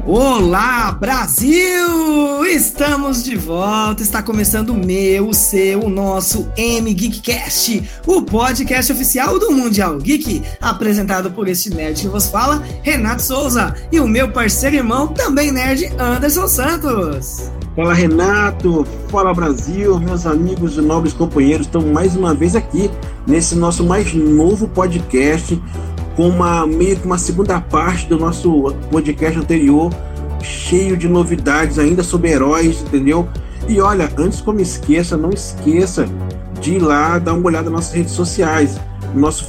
Olá, Brasil! Estamos de volta, está começando o meu, o seu, o nosso M-Geekcast, o podcast oficial do Mundial Geek, apresentado por este nerd que vos fala, Renato Souza, e o meu parceiro e irmão, também nerd, Anderson Santos. Fala, Renato, fala, Brasil, meus amigos e nobres companheiros, estamos mais uma vez aqui nesse nosso mais novo podcast, com meio que uma segunda parte do nosso podcast anterior, cheio de novidades ainda sobre heróis, entendeu? E olha, antes que eu me esqueça, não esqueça de ir lá dar uma olhada nas nossas redes sociais, nosso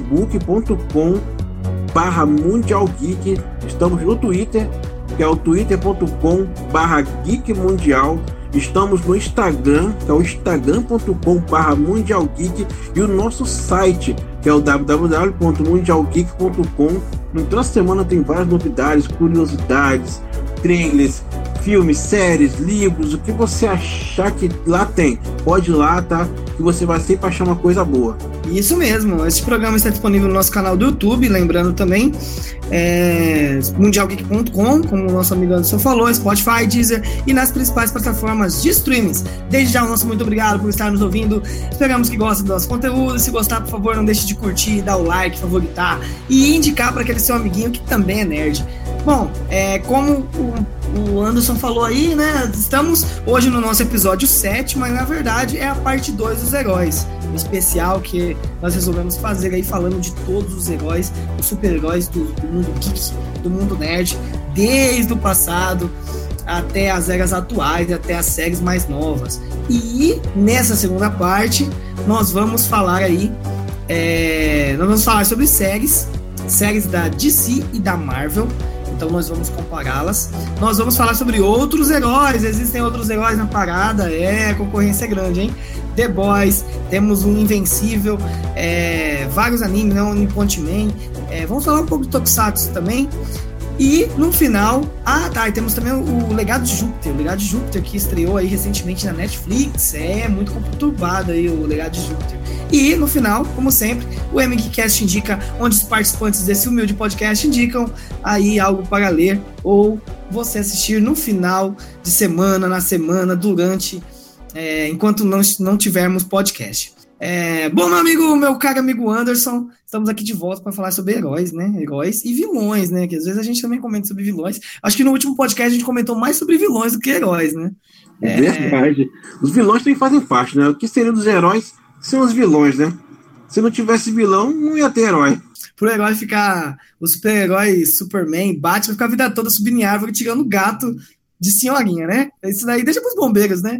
facebook.com/mundialgeek, estamos no Twitter, que é o twitter.com/geekmundial, estamos no Instagram, que é o instagram.com/mundialgeek, e o nosso site, que é o www.mundialgeek.com. Então, essa semana tem várias novidades, curiosidades, trailers, filmes, séries, livros, o que você achar que lá tem, pode ir lá, tá? Que você vai sempre achar uma coisa boa. Isso mesmo, esse programa está disponível no nosso canal do YouTube, lembrando também, mundialgeek.com, como o nosso amigo Anderson falou, Spotify, Deezer e nas principais plataformas de streamings. Desde já, o nosso muito obrigado por estar nos ouvindo, esperamos que gostem do nosso conteúdo. Se gostar, por favor, não deixe de curtir, dar o like, favoritar e indicar para aquele seu amiguinho que também é nerd. Bom, como o Anderson falou aí, né, estamos hoje no nosso episódio 7, mas na verdade é a parte 2 dos heróis, um especial que nós resolvemos fazer aí falando de todos os heróis, os super-heróis do mundo geek, do mundo nerd, desde o passado até as eras atuais, até as séries mais novas. E nessa segunda parte nós vamos falar aí, sobre séries da DC e da Marvel. Então nós vamos compará-las. Nós vamos falar sobre outros heróis. Existem outros heróis na parada. A concorrência é grande, hein? The Boys, temos um Invencível, vários animes, né? One Punch Man. Vamos falar um pouco de Tokusatsu também. E no final, e temos também o Legado de Júpiter. O Legado de Júpiter, que estreou aí recentemente na Netflix. É muito conturbado aí o Legado de Júpiter. E no final, como sempre, o MGCast indica onde os participantes desse humilde podcast indicam aí algo para ler ou você assistir no final de semana, na semana, durante, enquanto não tivermos podcast. Bom, meu caro amigo Anderson, estamos aqui de volta para falar sobre heróis, né? Heróis e vilões, né? Que às vezes a gente também comenta sobre vilões. Acho que no último podcast a gente comentou mais sobre vilões do que heróis, né? É verdade. Os vilões também fazem parte, né? O que seria dos heróis são os vilões, né? Se não tivesse vilão, não ia ter herói. Pro herói ficar, o super-herói Superman, Batman, ficar a vida toda subindo em árvore, tirando gato de senhorinha, né? Isso daí deixa pros bombeiros, né?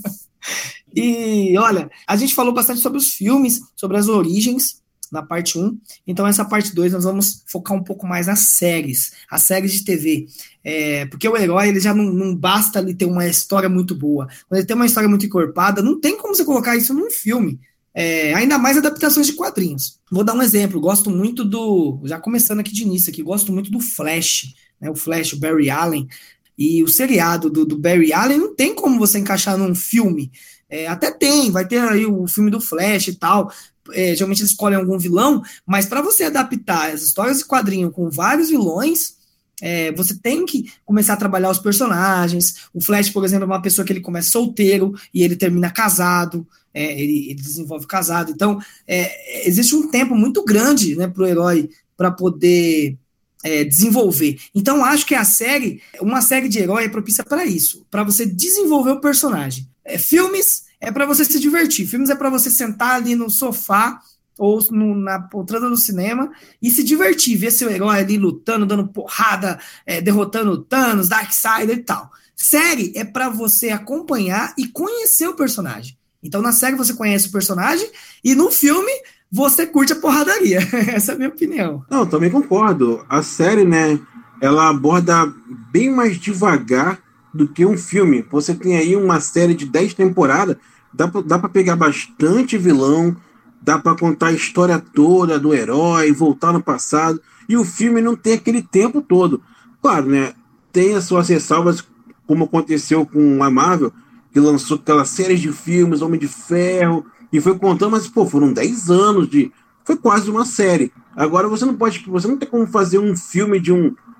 E olha, a gente falou bastante sobre os filmes, sobre as origens na parte 1, então essa parte 2 nós vamos focar um pouco mais nas séries, as séries de TV, porque o herói ele já não basta ele ter uma história muito boa, quando ele tem uma história muito encorpada, não tem como você colocar isso num filme, ainda mais adaptações de quadrinhos. Vou dar um exemplo, gosto muito já começando aqui de início, gosto muito do Flash, né, o Flash, o Barry Allen, e o seriado do Barry Allen não tem como você encaixar num filme. Até vai ter aí o filme do Flash e tal, geralmente eles escolhem algum vilão, mas para você adaptar as histórias de quadrinho com vários vilões, você tem que começar a trabalhar os personagens. O Flash, por exemplo, é uma pessoa que ele começa solteiro e ele termina casado, ele desenvolve casado, então existe um tempo muito grande, né, para o herói para poder desenvolver. Então acho que uma série de herói é propícia para isso, para você desenvolver o personagem. Filmes é para você se divertir, filmes é para você sentar ali no sofá ou na poltrona do cinema e se divertir, ver seu herói ali lutando, dando porrada, derrotando o Thanos, Darkseid e tal. Série é para você acompanhar e conhecer o personagem. Então na série você conhece o personagem e no filme você curte a porradaria. Essa é a minha opinião. Não, também concordo. A série, né, ela aborda bem mais devagar do que um filme. Você tem aí uma série de 10 temporadas, dá para pegar bastante vilão, dá para contar a história toda do herói, voltar no passado, e o filme não tem aquele tempo todo. Claro, né, tem as suas ressalvas, como aconteceu com a Marvel, que lançou aquelas séries de filmes, Homem de Ferro, e foi contando, mas foram 10 anos foi quase uma série. Agora você não tem como fazer um filme de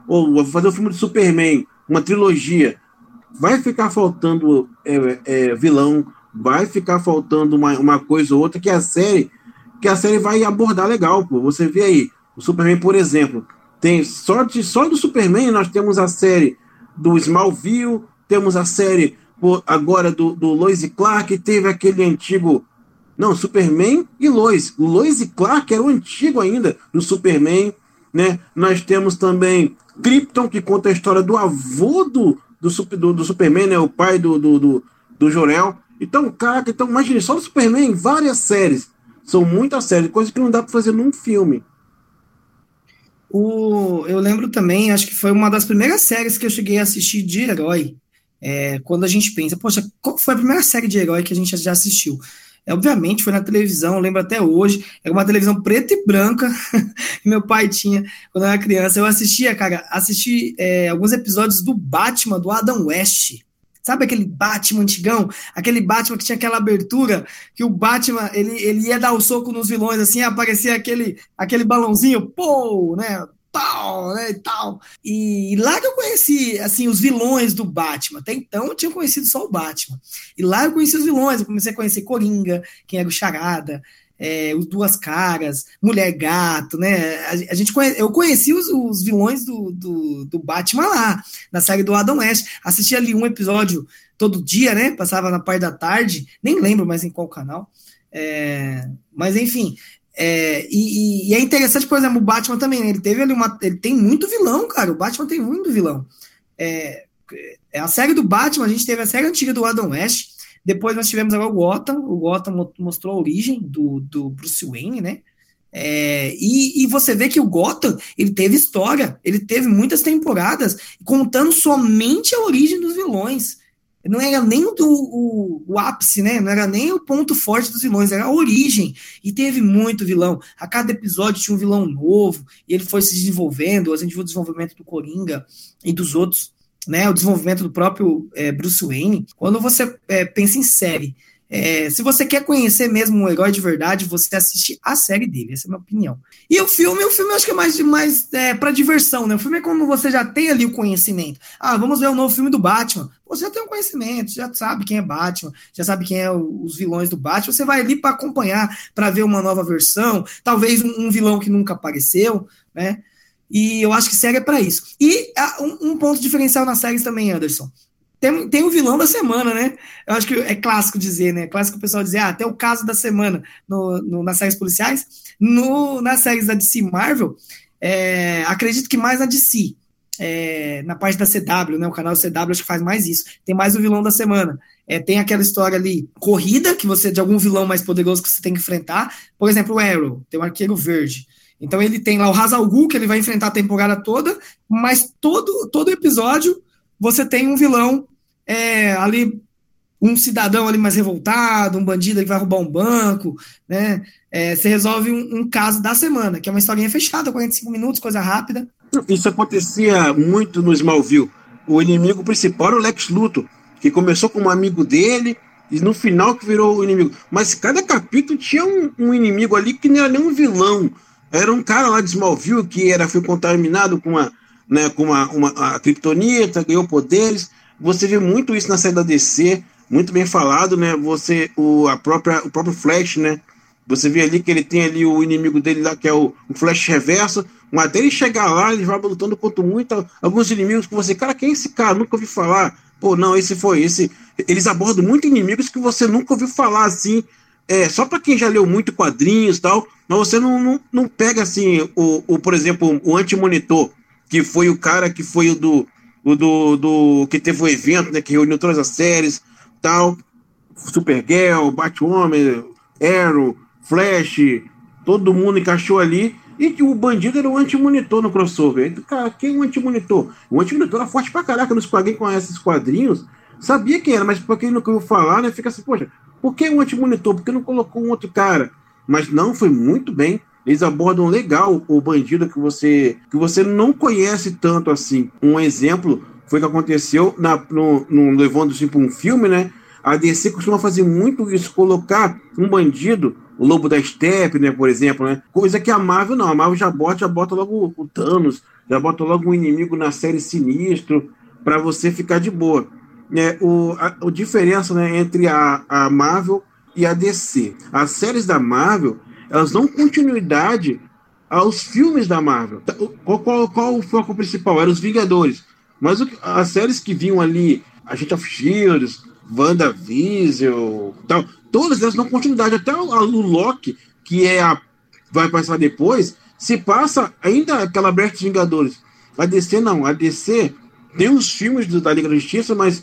ou vou fazer um filme de Superman, uma trilogia, vai ficar faltando vilão, vai ficar faltando uma coisa ou outra que a série vai abordar legal, pô. Você vê aí, o Superman, por exemplo, tem só do Superman nós temos a série do Smallville, temos a série agora do Lois e Clark, teve aquele antigo... Não, Superman e Lois. O Lois e Clark era o antigo ainda do Superman, né? Nós temos também Krypton, que conta a história do avô do Superman, né? O pai do Jor-El. Então, caraca, imagine, só do Superman, várias séries. São muitas séries, coisa que não dá para fazer num filme. Eu lembro também, acho que foi uma das primeiras séries que eu cheguei a assistir de herói. Quando a gente pensa, poxa, qual foi a primeira série de herói que a gente já assistiu? Obviamente foi na televisão, eu lembro até hoje, era uma televisão preta e branca, que meu pai tinha quando eu era criança. Eu assisti alguns episódios do Batman, do Adam West. Sabe aquele Batman antigão? Aquele Batman que tinha aquela abertura, que o Batman, ele ia dar o soco nos vilões, assim, aparecia aquele balãozinho, pô, né? Tal, né, e tal. E lá que eu conheci, assim, os vilões do Batman. Até então eu tinha conhecido só o Batman. E lá eu conheci os vilões, eu comecei a conhecer Coringa, quem era o Charada, os Duas Caras, Mulher Gato, né? Eu conheci os vilões do Batman lá, na série do Adam West. Assisti ali um episódio todo dia, né? Passava na parte da tarde, nem lembro mais em qual canal. Mas enfim... E é interessante, por exemplo, o Batman também, né? Ele tem muito vilão, cara. O Batman tem muito vilão. A série do Batman, a gente teve a série antiga do Adam West, depois nós tivemos agora o Gotham mostrou a origem do Bruce Wayne, né? E você vê que o Gotham, ele teve história, ele teve muitas temporadas contando somente a origem dos vilões. Não era nem o ápice, né? Não era nem o ponto forte dos vilões, era a origem. E teve muito vilão. A cada episódio tinha um vilão novo, e ele foi se desenvolvendo. A gente viu o desenvolvimento do Coringa e dos outros, né? O desenvolvimento do próprio Bruce Wayne. Quando você pensa em série, se você quer conhecer mesmo um herói de verdade, você assiste a série dele, essa é a minha opinião. E o filme eu acho que é mais para diversão, né? O filme é como você já tem ali o conhecimento. Vamos ver o novo filme do Batman. Você já tem um conhecimento, já sabe quem é Batman, já sabe quem é os vilões do Batman. Você vai ali para acompanhar, para ver uma nova versão, talvez um vilão que nunca apareceu, né? E eu acho que série é para isso. E um ponto diferencial nas séries também, Anderson. Tem o vilão da semana, né? Eu acho que é clássico dizer, né? Clássico o pessoal dizer, tem o caso da semana nas séries policiais. Nas séries da DC Marvel, acredito que mais na DC. Na parte da CW, né? O canal CW acho que faz mais isso. Tem mais o vilão da semana. Tem aquela história ali, corrida, que você, de algum vilão mais poderoso que você tem que enfrentar. Por exemplo, o Arrow, tem o Arqueiro Verde. Então ele tem lá o Ra's al Ghul, que ele vai enfrentar a temporada toda, mas todo episódio você tem um vilão ali, um cidadão ali mais revoltado, um bandido que vai roubar um banco, né? Você resolve um caso da semana, que é uma historinha fechada, 45 minutos, coisa rápida. Isso acontecia muito no Smallville. O inimigo principal era o Lex Luthor, que começou como amigo dele e no final que virou o inimigo. Mas cada capítulo tinha um inimigo ali que não era nem um vilão. Era um cara lá de Smallville que foi contaminado com a Kryptonita, ganhou poderes. Você vê muito isso na série da DC, muito bem falado, né? O próprio Flash, né? Você vê ali que ele tem ali o inimigo dele lá, que é o Flash Reverso. Mas até ele chegar lá, ele vai lutando contra alguns inimigos que você, cara, quem é esse cara? Nunca ouvi falar. Pô, não, esse. Eles abordam muito inimigos que você nunca ouviu falar, assim. Só para quem já leu muito quadrinhos e tal, mas você não pega, assim, por exemplo, o Anti-Monitor, que foi o cara que foi que teve o evento, né, que reuniu todas as séries, tal, Supergirl, Batwoman, Arrow, Flash, todo mundo encaixou ali, e que o bandido era o Anti-Monitor no crossover. Cara, quem é o Anti-Monitor? O Anti-Monitor era forte pra caraca, quem conhece esses quadrinhos, sabia quem era, mas pra quem nunca ouviu falar, né, fica assim, poxa, por que um Anti-Monitor? Por que não colocou um outro cara? Mas não, foi muito bem. Eles abordam legal o bandido que você não conhece tanto assim. Um exemplo foi que aconteceu levando assim para um filme, né? A DC costuma fazer muito isso, colocar um bandido, o Lobo da Steppe, né, por exemplo, né? Coisa que a Marvel não. A Marvel já bota logo o Thanos, já bota logo um inimigo na série sinistro, para você ficar de boa. A diferença, né, entre a Marvel e a DC. As séries da Marvel, elas dão continuidade aos filmes da Marvel. Qual o foco principal? Eram os Vingadores. Mas as séries que vinham ali, Agent of Shield, WandaVision, tal, todas elas dão continuidade. Até o Loki, que vai passar depois, se passa ainda aquela brecha dos Vingadores. A DC não. A DC tem os filmes da Liga da Justiça, mas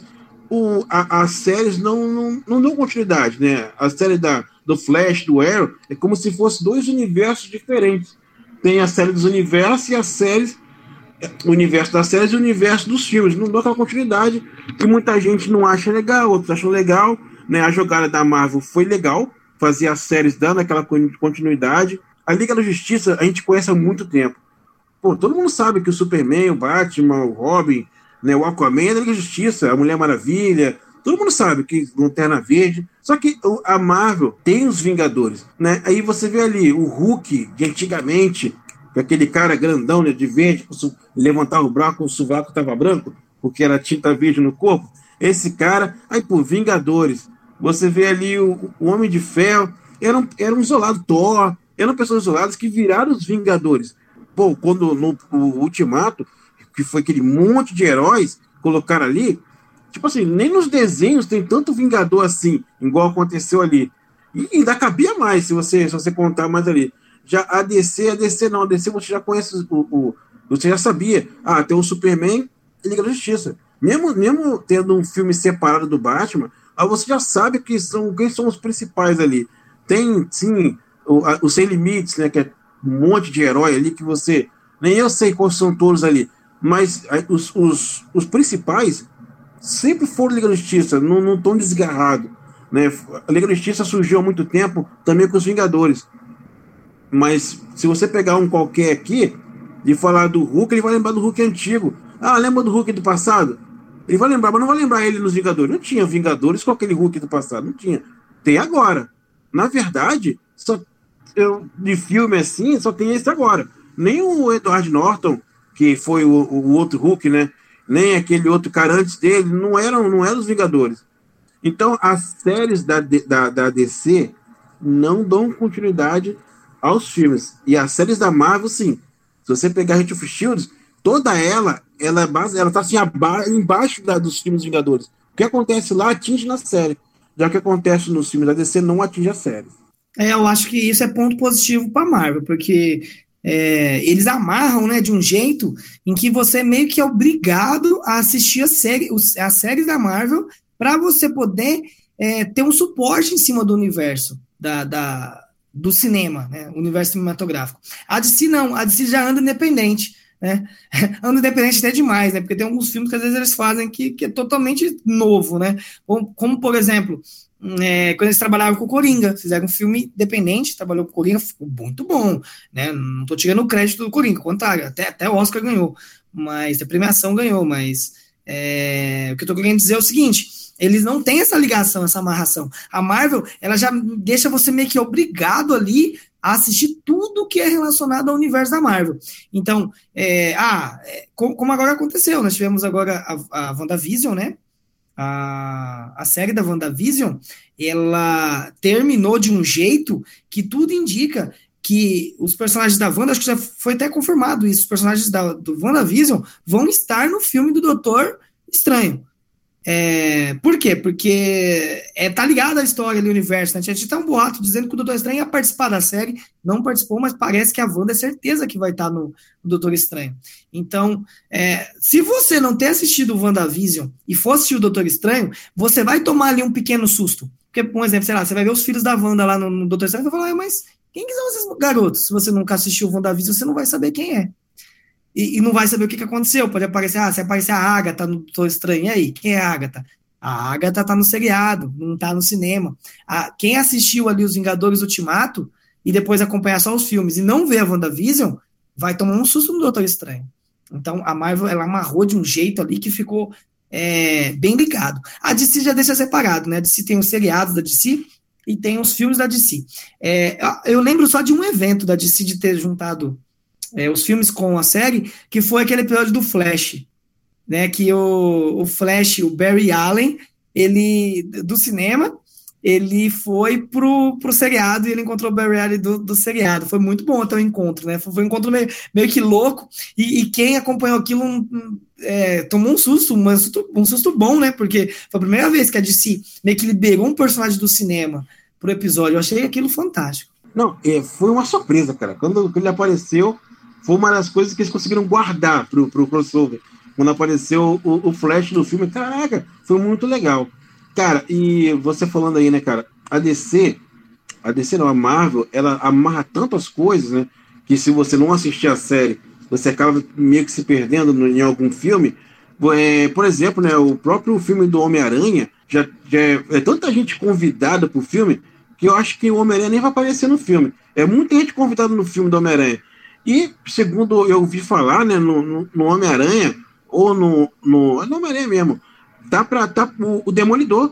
as séries não dão continuidade, né? A série do Flash, do Arrow, é como se fossem dois universos diferentes. Tem a série dos universos e as séries, o universo das séries e o universo dos filmes. Não dá aquela continuidade que muita gente não acha legal, outros acham legal, né? A jogada da Marvel foi legal, fazer as séries dando aquela continuidade. A Liga da Justiça a gente conhece há muito tempo. Pô, todo mundo sabe que o Superman, o Batman, o Robin, né, o Aquaman é da Liga da Justiça, a Mulher Maravilha, todo mundo sabe que Lanterna Verde. Só que a Marvel tem os Vingadores, né? Aí você vê ali o Hulk de antigamente, aquele cara grandão, né, de verde, levantava o braço, o sovaco estava branco, porque era tinta verde no corpo. Esse cara, aí por Vingadores, você vê ali o Homem de Ferro, era um isolado, Thor, eram pessoas isoladas que viraram os Vingadores. Pô, quando no Ultimato, que foi aquele monte de heróis colocaram ali, tipo assim, nem nos desenhos tem tanto Vingador assim, igual aconteceu ali. E ainda cabia mais, se você contar mais ali. Já a DC não, a DC você já conhece, você já sabia. Ah, tem o Superman e Liga da Justiça. Mesmo tendo um filme separado do Batman, você já sabe quem são os principais ali. Tem, sim, o Sem Limites, né, que é um monte de herói ali que você... Nem eu sei quais são todos ali. Mas os principais sempre foram Liga da Justiça, não estão desgarrados, né? A Liga da Justiça surgiu há muito tempo também com os Vingadores. Mas se você pegar um qualquer aqui e falar do Hulk, ele vai lembrar do Hulk antigo. Ah, lembra do Hulk do passado? Ele vai lembrar, mas não vai lembrar ele nos Vingadores. Não tinha Vingadores com aquele Hulk do passado, não tinha. Tem agora. Na verdade, de filme assim, só tem esse agora. Nem o Edward Norton, que foi o outro Hulk, né? Nem aquele outro cara antes dele, não eram os Vingadores. Então, as séries da DC não dão continuidade aos filmes. E as séries da Marvel, sim. Se você pegar Agent of Shield, toda ela tá assim, embaixo dos filmes dos Vingadores. O que acontece lá atinge na série. Já que acontece nos filmes da DC, não atinge a série. Eu acho que isso é ponto positivo para Marvel, porque eles amarram, né, de um jeito em que você meio que é obrigado a assistir as séries da Marvel para você poder ter um suporte em cima do universo do cinema, né, universo cinematográfico. A DC não, a DC já anda independente, né? Anda independente até demais, né? Porque tem alguns filmes que às vezes eles fazem que é totalmente novo, né? Como por exemplo, quando eles trabalhavam com o Coringa, fizeram um filme independente, trabalhou com o Coringa, ficou muito bom, né? Não tô tirando o crédito do Coringa, ao contrário, até o Oscar ganhou, mas a premiação ganhou, mas o que eu tô querendo dizer é o seguinte: eles não têm essa ligação, essa amarração. A Marvel, ela já deixa você meio que obrigado ali a assistir tudo que é relacionado ao universo da Marvel. Então, como agora aconteceu, nós tivemos agora a WandaVision, né? A série da WandaVision, ela terminou de um jeito que tudo indica que os personagens da Wanda, acho que já foi até confirmado isso, os personagens do WandaVision vão estar no filme do Doutor Estranho. Por quê? Porque tá ligado à história do universo, né? Tinha até um boato dizendo que o Doutor Estranho ia participar da série, não participou, mas parece que a Wanda é certeza que vai estar no Doutor Estranho. Então, se você não ter assistido o WandaVision e for assistir o Doutor Estranho, você vai tomar ali um pequeno susto. Porque, por exemplo, sei lá, você vai ver os filhos da Wanda lá no Doutor Estranho e vai falar, mas quem que são esses garotos? Se você nunca assistiu o WandaVision, você não vai saber quem é. E não vai saber o que aconteceu. Pode aparecer, se aparecer a Agatha no Doutor Estranho, e aí? Quem é a Agatha? A Agatha tá no seriado, não tá no cinema. Quem assistiu ali os Vingadores Ultimato e depois acompanhar só os filmes e não ver a WandaVision, vai tomar um susto no Doutor Estranho. Então, a Marvel, ela amarrou de um jeito ali que ficou bem ligado. A DC já deixa separado, né? A DC tem os seriados da DC e tem os filmes da DC. Eu lembro só de um evento da DC de ter juntado os filmes com a série, que foi aquele episódio do Flash, né? Que o Flash, o Barry Allen, ele do cinema, ele foi pro seriado e ele encontrou o Barry Allen do seriado. Foi muito bom até o encontro, né? Foi um encontro meio que louco, e quem acompanhou aquilo tomou um susto bom, né? Porque foi a primeira vez que a DC meio que liberou um personagem do cinema pro episódio. Eu achei aquilo fantástico. Não, foi uma surpresa, cara. Quando ele apareceu, foi uma das coisas que eles conseguiram guardar pro crossover. Quando apareceu o Flash do filme, caraca, foi muito legal. Cara, e você falando aí, né, cara, a DC não, a Marvel, ela amarra tantas coisas, né, que se você não assistir a série, você acaba meio que se perdendo em algum filme. Por exemplo, né, o próprio filme do Homem-Aranha, já é tanta gente convidada pro filme, que eu acho que o Homem-Aranha nem vai aparecer no filme. É muita gente convidada no filme do Homem-Aranha. E, segundo eu ouvi falar, né, no Homem-Aranha, ou no Homem-Aranha mesmo, tá o Demolidor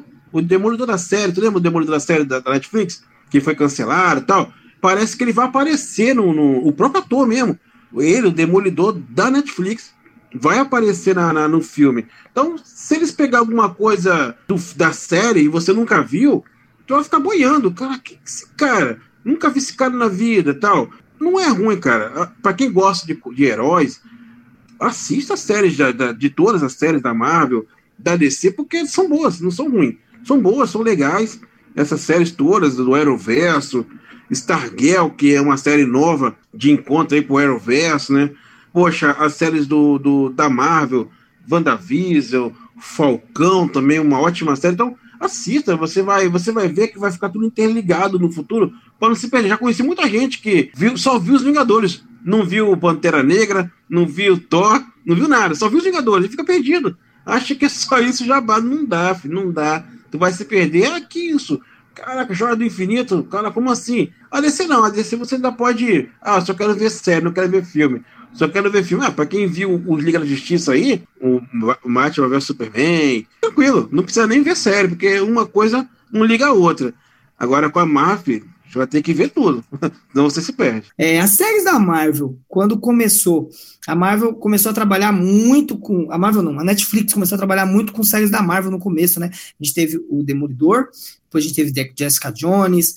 da série. Tu lembra o Demolidor da série da Netflix, que foi cancelado e tal? Parece que ele vai aparecer o próprio ator mesmo. Ele, o Demolidor da Netflix, vai aparecer no filme. Então, se eles pegar alguma coisa da série e você nunca viu, tu vai ficar boiando. Cara, que esse cara? Nunca vi esse cara na vida e tal. Não é ruim, cara. Pra quem gosta de heróis, assista as séries de todas as séries da Marvel, da DC, porque são boas, não são ruins. São boas, são legais. Essas séries todas do Arrowverso, Stargirl, que é uma série nova de encontro aí pro Arrowverso, né? Poxa, as séries da Marvel, WandaVision, Falcão também, uma ótima série. Então, assista, você vai ver que vai ficar tudo interligado no futuro, para não se perder. Já conheci muita gente que só viu os Vingadores, não viu Pantera Negra, não viu Thor, não viu nada, só viu os Vingadores, e fica perdido. Acha que é só isso, já não dá, filho, não dá. Tu vai se perder, que isso? Caraca, Joia do Infinito, cara, como assim? A DC não, a DC você ainda pode só quero ver série, não quero ver filme. Só quero ver filme. Pra quem viu o Liga da Justiça aí, o Batman vs Superman, tranquilo, não precisa nem ver série, porque uma coisa não liga a outra. Agora com a Marvel, você vai ter que ver tudo, senão você se perde. As séries da Marvel, quando começou, a Marvel começou a trabalhar muito com... A Marvel não, a Netflix começou a trabalhar muito com séries da Marvel no começo, né? A gente teve o Demolidor, depois a gente teve Jessica Jones,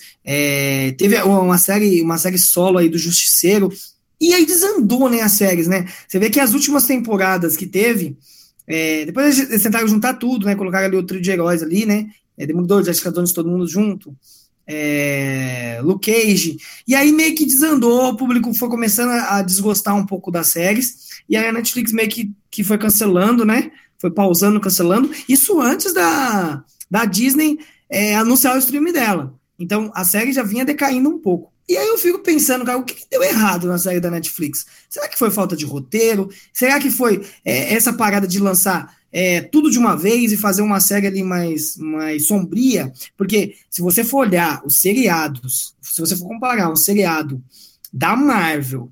teve uma série solo aí do Justiceiro, e aí desandou, né, as séries, né? Você vê que as últimas temporadas que teve, depois eles tentaram juntar tudo, né? Colocaram ali o trio de heróis ali, né? Demolidor, Jessica Jones, todo mundo junto. Luke Cage. E aí meio que desandou, o público foi começando a desgostar um pouco das séries. E aí a Netflix meio que foi cancelando, né? Foi pausando, cancelando. Isso antes da Disney anunciar o stream dela. Então a série já vinha decaindo um pouco. E aí eu fico pensando, cara, o que deu errado na série da Netflix? Será que foi falta de roteiro? Será que foi essa parada de lançar tudo de uma vez e fazer uma série ali mais sombria? Porque se você for olhar os seriados, se você for comparar um seriado da Marvel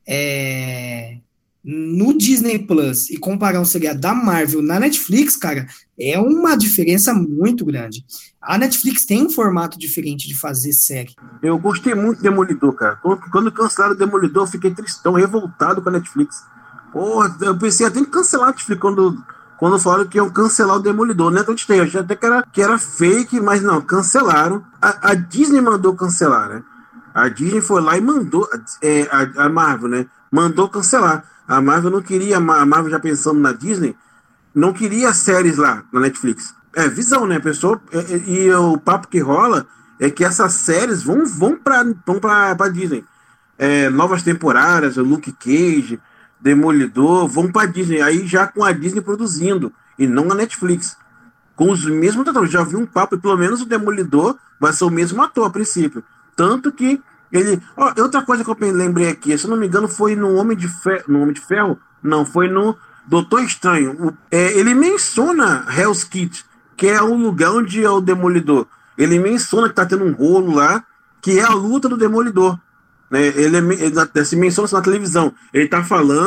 no Disney Plus e comparar um seriado da Marvel na Netflix, cara, é uma diferença muito grande. A Netflix tem um formato diferente de fazer série. Eu gostei muito do Demolidor, cara. Quando cancelaram o Demolidor, eu fiquei tristão, revoltado com a Netflix. Porra, eu pensei até em cancelar a Netflix quando falaram que iam cancelar o Demolidor. Né? Eu achei até que era fake, mas não, cancelaram. A Disney mandou cancelar, né? A Disney foi lá e mandou, a Marvel, né? Mandou cancelar. A Marvel não queria, a Marvel já pensando na Disney, não queria séries lá na Netflix. Visão, né, pessoal? E o papo que rola é que essas séries vão pra Disney. Novas temporadas, o Luke Cage, Demolidor, vão pra Disney. Aí já com a Disney produzindo, e não a Netflix. Com os mesmos atores. Já vi um papo, e pelo menos o Demolidor vai ser o mesmo ator a princípio. Tanto que ele... outra coisa que eu lembrei aqui, se eu não me engano, foi no Homem de Ferro? Não, foi no Doutor Estranho. Ele menciona Hell's Kitchen, que é o lugar onde é o Demolidor. Ele menciona que tá tendo um rolo lá, que é a luta do Demolidor. Né? Ele se menciona isso na televisão. Ele tá falando,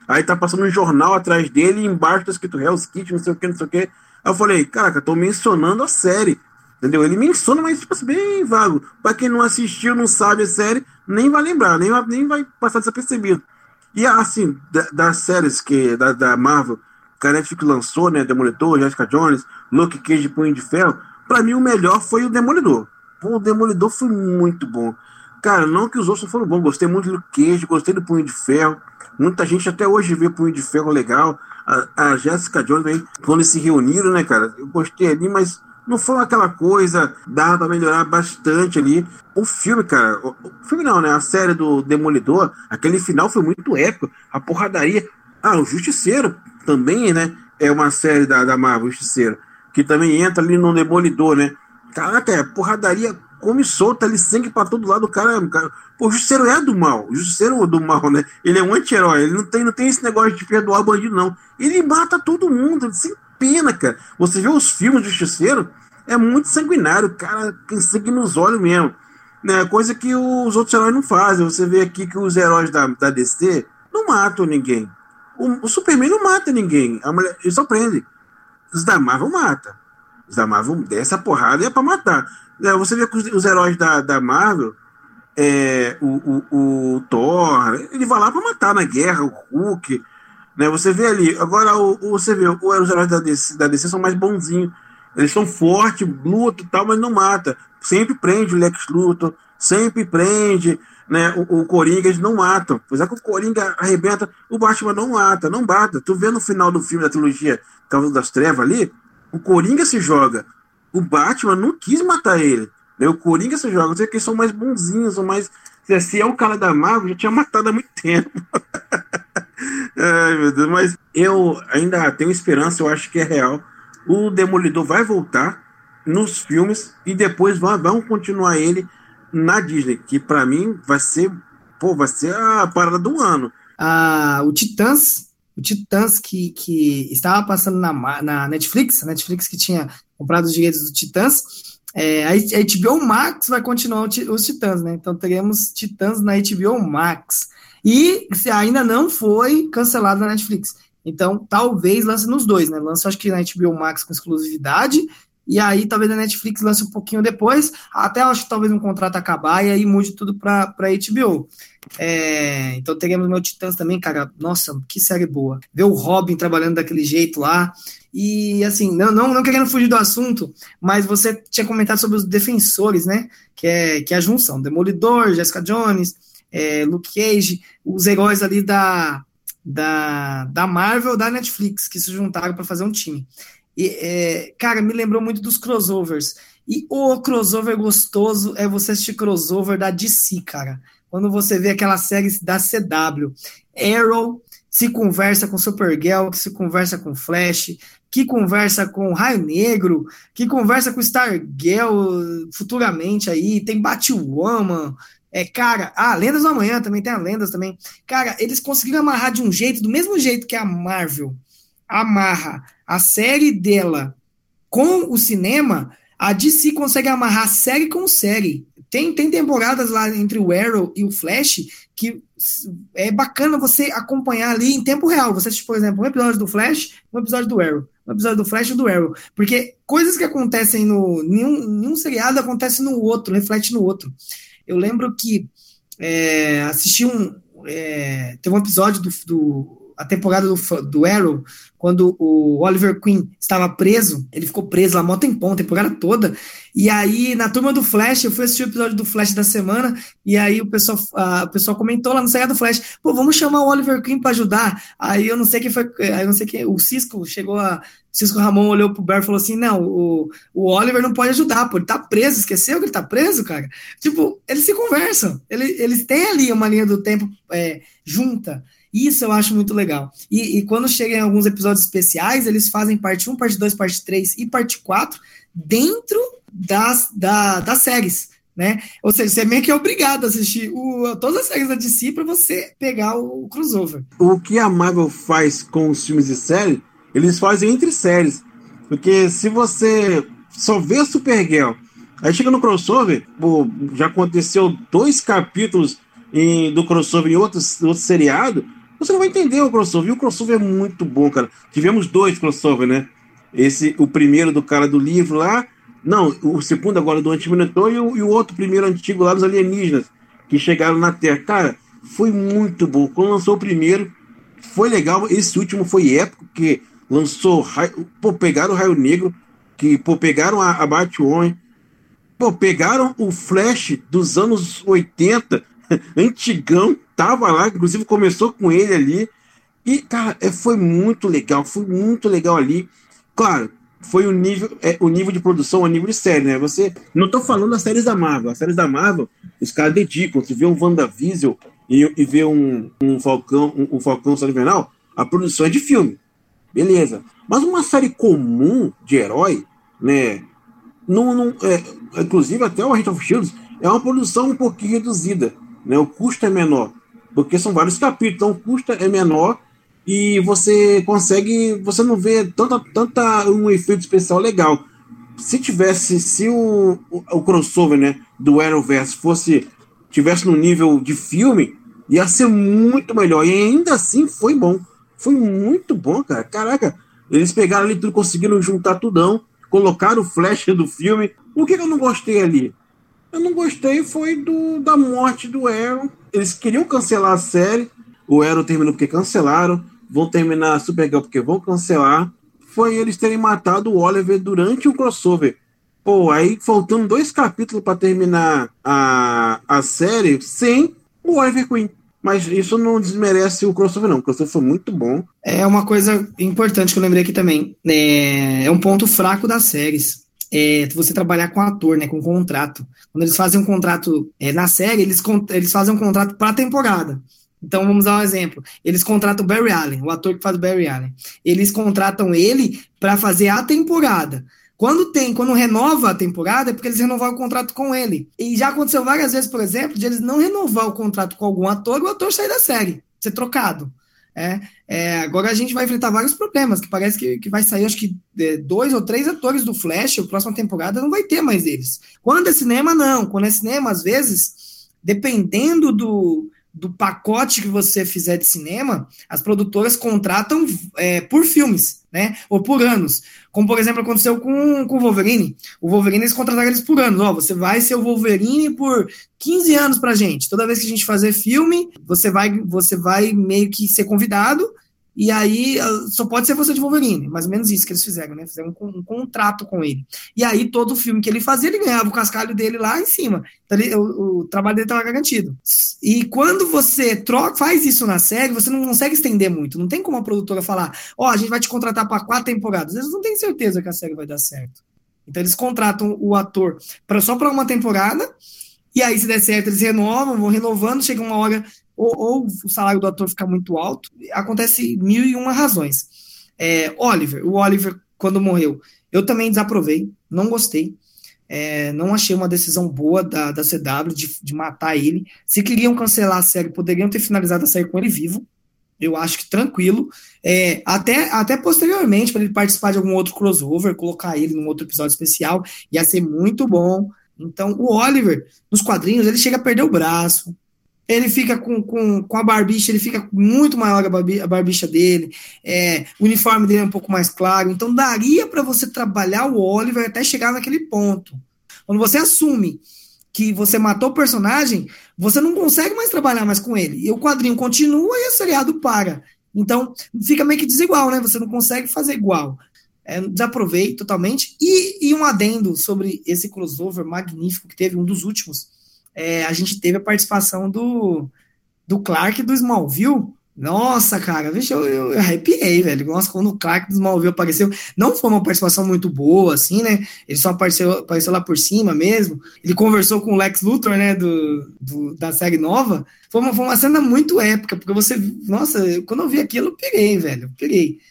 Aí tá passando um jornal atrás dele e embaixo tá escrito Hell's Kitchen, não sei o que, não sei o que. Aí eu falei, caraca, tô mencionando a série. Entendeu? Ele menciona, mas tipo assim, bem vago. Pra quem não assistiu, não sabe a série, nem vai lembrar, nem vai passar desapercebido. E assim, das séries da Marvel, que a Netflix lançou, né? Demolidor, Jessica Jones, Luke Cage e Punho de Ferro, pra mim o melhor foi o Demolidor. Pô, o Demolidor foi muito bom. Cara, não que os outros não foram bons, gostei muito do Luke Cage, gostei do Punho de Ferro. Muita gente até hoje vê Punho de Ferro legal. A Jessica Jones, aí, quando eles se reuniram, né, cara? Eu gostei ali, mas não foi aquela coisa, dava pra melhorar bastante ali. O filme, cara, o filme não, né? A série do Demolidor, aquele final foi muito épico. A porradaria. O Justiceiro também, né? É uma série da Marvel, Justiceiro, que também entra ali no Demolidor, né? Caraca, porradaria come solta ali, sangue pra todo lado, cara. Pô, o Justiceiro é do mal. O Justiceiro é do mal, né? Ele é um anti-herói. Ele não tem esse negócio de perdoar bandido, não. Ele mata todo mundo, sem pena, cara. Você vê os filmes do Justiceiro, é muito sanguinário, cara, tem sangue nos olhos mesmo, né? Coisa que os outros heróis não fazem. Você vê aqui que os heróis da DC não matam ninguém. O Superman não mata ninguém. A mulher, ele só prende. Os da Marvel mata. Os da Marvel desce a porrada e é pra matar. Você vê que os heróis da Marvel, o Thor, ele vai lá pra matar na guerra, o Hulk, né? Você vê ali. Agora, você vê, os heróis da DC são mais bonzinhos. Eles são fortes, lutam e tal, mas não mata. Sempre prende o Lex Luthor, sempre prende, né, o Coringa, eles não matam. Apesar que o Coringa arrebenta, o Batman não mata, não bata. Tu vê no final do filme da trilogia Cavaleiro das Trevas ali, o Coringa se joga. O Batman não quis matar ele. Né? O Coringa se joga. Você vê que eles são mais bonzinhos, são mais... Se é o cara da Marvel, já tinha matado há muito tempo. Ai, meu Deus. Mas eu ainda tenho esperança, eu acho que é real. O Demolidor vai voltar nos filmes e depois vão continuar ele na Disney, que pra mim vai ser a parada do ano. O Titãs que estava passando na Netflix, a Netflix que tinha comprado os direitos do Titãs, a HBO Max vai continuar os Titãs, né? Então teremos Titãs na HBO Max. E ainda não foi cancelado na Netflix. Então, talvez lance nos dois, né? Lance, acho que na HBO Max com exclusividade, e aí talvez na Netflix lance um pouquinho depois, até acho que talvez um contrato acabar, e aí mude tudo para HBO. Então teremos meu Titãs também, cara. Nossa, que série boa. Ver o Robin trabalhando daquele jeito lá. E assim, não querendo fugir do assunto, mas você tinha comentado sobre os defensores, né? Que é a junção, Demolidor, Jessica Jones, Luke Cage, os heróis ali da Marvel, da Netflix, que se juntaram para fazer um time. E, cara, me lembrou muito dos crossovers. E o crossover gostoso é você assistir crossover da DC, cara. Quando você vê aquelas séries da CW. Arrow se conversa com Supergirl, que se conversa com Flash, que conversa com Raio Negro, que conversa com Stargirl futuramente aí. Tem Batwoman. Cara, Lendas do Amanhã também, tem a Lendas também. Cara, eles conseguiram amarrar de um jeito, do mesmo jeito que a Marvel amarra a série dela com o cinema, a DC consegue amarrar série com série. Tem temporadas lá entre o Arrow e o Flash que é bacana você acompanhar ali em tempo real. Você assiste, por exemplo, um episódio do Flash, um episódio do Arrow. Um episódio do Flash e do Arrow. Porque coisas que acontecem nenhum seriado acontece no outro, reflete no outro. Eu lembro que assisti teve um episódio a temporada do Arrow, quando o Oliver Queen estava preso, ele ficou preso lá mó tempão, a temporada toda, e aí na turma do Flash, eu fui assistir o episódio do Flash da semana, e aí o pessoal comentou lá no seriado do Flash, pô, vamos chamar o Oliver Queen para ajudar, aí eu não sei quem foi, o Cisco Cisco Ramon olhou pro Barry e falou assim, não, o Oliver não pode ajudar, pô, ele tá preso, esqueceu que ele tá preso, cara? Tipo, eles se conversam, eles têm ali uma linha do tempo junta. Isso eu acho muito legal. E quando chegam em alguns episódios especiais, eles fazem parte 1, parte 2, parte 3 e parte 4 dentro das séries, né? Ou seja, você meio que é obrigado a assistir todas as séries da DC para você pegar o crossover. O que a Marvel faz com os filmes e séries, eles fazem entre séries. Porque se você só vê a Supergirl, aí chega no crossover, já aconteceu 2 capítulos do crossover em outro seriado, você não vai entender o crossover. E o crossover é muito bom, cara. Tivemos 2 crossover, né? O primeiro do cara do livro lá. Não, o segundo agora do Anti-Minotaur e o outro primeiro antigo lá dos alienígenas que chegaram na Terra. Cara, foi muito bom. Quando lançou o primeiro, foi legal. Esse último foi épico, que lançou... pegaram o Raio Negro, pegaram a Batwoman, pegaram o Flash dos anos 80, antigão, tava lá, inclusive começou com ele ali. E, cara, foi muito legal ali. Claro, foi o nível de produção, o nível de série, né? Você, não tô falando das séries da Marvel. As séries da Marvel, os caras dedicam. Se vê um WandaVision e vê um Falcão Invernal, a produção é de filme. Beleza. Mas uma série comum de herói, né? Inclusive até o Agent of Shield é uma produção um pouquinho reduzida, né? O custo é menor, porque são vários capítulos, então o custo é menor e você não vê tanta um efeito especial legal. Se o crossover, né, do Arrowverse tivesse no nível de filme, ia ser muito melhor, e ainda assim foi bom, foi muito bom, cara. Caraca, eles pegaram ali tudo, conseguiram juntar tudão, colocaram o Flash do filme. O que eu não gostei ali? Eu não gostei foi da morte do Arrow. Eles queriam cancelar a série, o Arrow terminou porque cancelaram, vão terminar a Supergirl porque vão cancelar. Foi eles terem matado o Oliver durante o crossover. Aí faltando 2 capítulos para terminar a série sem o Oliver Queen. Mas isso não desmerece o crossover, não. O crossover foi muito bom. É uma coisa importante que eu lembrei aqui também. É um ponto fraco das séries. Você trabalhar com ator, né, com contrato. Quando eles fazem um contrato na série, eles fazem um contrato para a temporada. Então, vamos dar um exemplo. Eles contratam o Barry Allen, o ator que faz o Barry Allen. Eles contratam ele para fazer a temporada. Quando renova a temporada, é porque eles renovaram o contrato com ele. E já aconteceu várias vezes, por exemplo, de eles não renovar o contrato com algum ator e o ator sair da série, ser trocado. Agora a gente vai enfrentar vários problemas, que parece que vai sair, acho que 2 ou 3 atores do Flash, a próxima temporada não vai ter mais eles. Quando é cinema, não. Quando é cinema, às vezes, dependendo do pacote que você fizer de cinema, as produtoras contratam por filmes, né? Ou por anos. Como, por exemplo, aconteceu com o Wolverine. O Wolverine, eles contrataram eles por anos. Você vai ser o Wolverine por 15 anos pra gente. Toda vez que a gente fazer filme, você vai meio que ser convidado, e aí só pode ser você de Wolverine. Mais ou menos isso que eles fizeram, né? Fizeram um contrato com ele. E aí, todo filme que ele fazia, ele ganhava o cascalho dele lá em cima. Então, o trabalho dele estava garantido. E quando você faz isso na série, você não consegue estender muito. Não tem como a produtora falar, a gente vai te contratar para 4 temporadas. Eles não têm certeza que a série vai dar certo. Então, eles contratam o ator só para uma temporada, e aí, se der certo, eles vão renovando, chega uma hora... Ou o salário do ator fica muito alto, acontece 1001 razões. O Oliver, quando morreu, eu também desaprovei, não gostei, não achei uma decisão boa da CW de matar ele. Se queriam cancelar a série, poderiam ter finalizado a série com ele vivo, eu acho que tranquilo, até posteriormente, para ele participar de algum outro crossover, colocar ele num outro episódio especial, ia ser muito bom. Então, o Oliver, nos quadrinhos, ele chega a perder o braço, ele fica com a barbicha, ele fica muito maior a barbicha dele, o uniforme dele é um pouco mais claro, então daria para você trabalhar o Oliver até chegar naquele ponto. Quando você assume que você matou o personagem, você não consegue mais trabalhar mais com ele, e o quadrinho continua e o seriado para. Então fica meio que desigual, né? Você não consegue fazer igual. Desaprovei totalmente. E um adendo sobre esse crossover magnífico que teve, um dos últimos, a gente teve a participação do Clark do Smallville. Nossa, cara, vixe, eu arrepiei, velho. Nossa, quando o Clark do Smallville apareceu, não foi uma participação muito boa, assim, né? Ele só apareceu lá por cima mesmo. Ele conversou com o Lex Luthor, né, da série nova. Foi uma cena muito épica, porque nossa, quando eu vi aquilo, eu pirei, velho, eu pirei.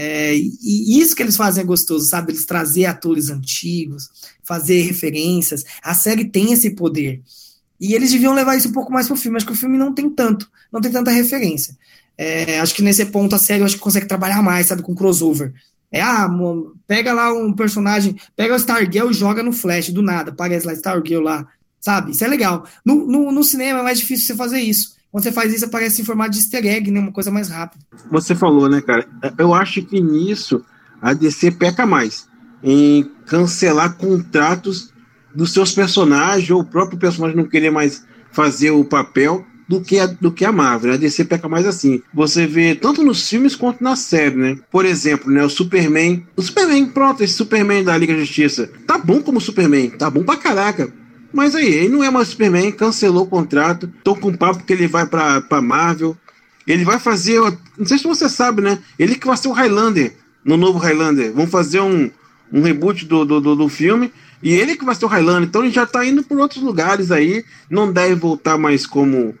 E isso que eles fazem é gostoso, sabe? Eles trazer atores antigos, fazer referências. A série tem esse poder. E eles deviam levar isso um pouco mais pro filme. Acho que o filme não tem tanta referência. Acho que nesse ponto a série acho que consegue trabalhar mais, sabe, com crossover. Pega lá um personagem, pega o Stargirl e joga no Flash, do nada, aparece lá Stargirl lá, sabe? Isso é legal. No cinema é mais difícil você fazer isso. Quando você faz isso, aparece em formato de easter egg, né? Uma coisa mais rápida. Você falou, né, cara? Eu acho que nisso a DC peca mais em cancelar contratos dos seus personagens, ou o próprio personagem não querer mais fazer o papel do que a Marvel, né? A DC peca mais assim. Você vê tanto nos filmes quanto na série, né? Por exemplo, né, o Superman, pronto, esse Superman da Liga da Justiça, tá bom como Superman, tá bom pra caraca. Mas aí, ele não é mais Superman, cancelou o contrato, tô com um papo que ele vai pra Marvel, ele vai fazer, não sei se você sabe, né? Ele que vai ser o Highlander, no novo Highlander. Vão fazer um reboot do filme, e ele que vai ser o Highlander. Então ele já tá indo por outros lugares aí, não deve voltar mais como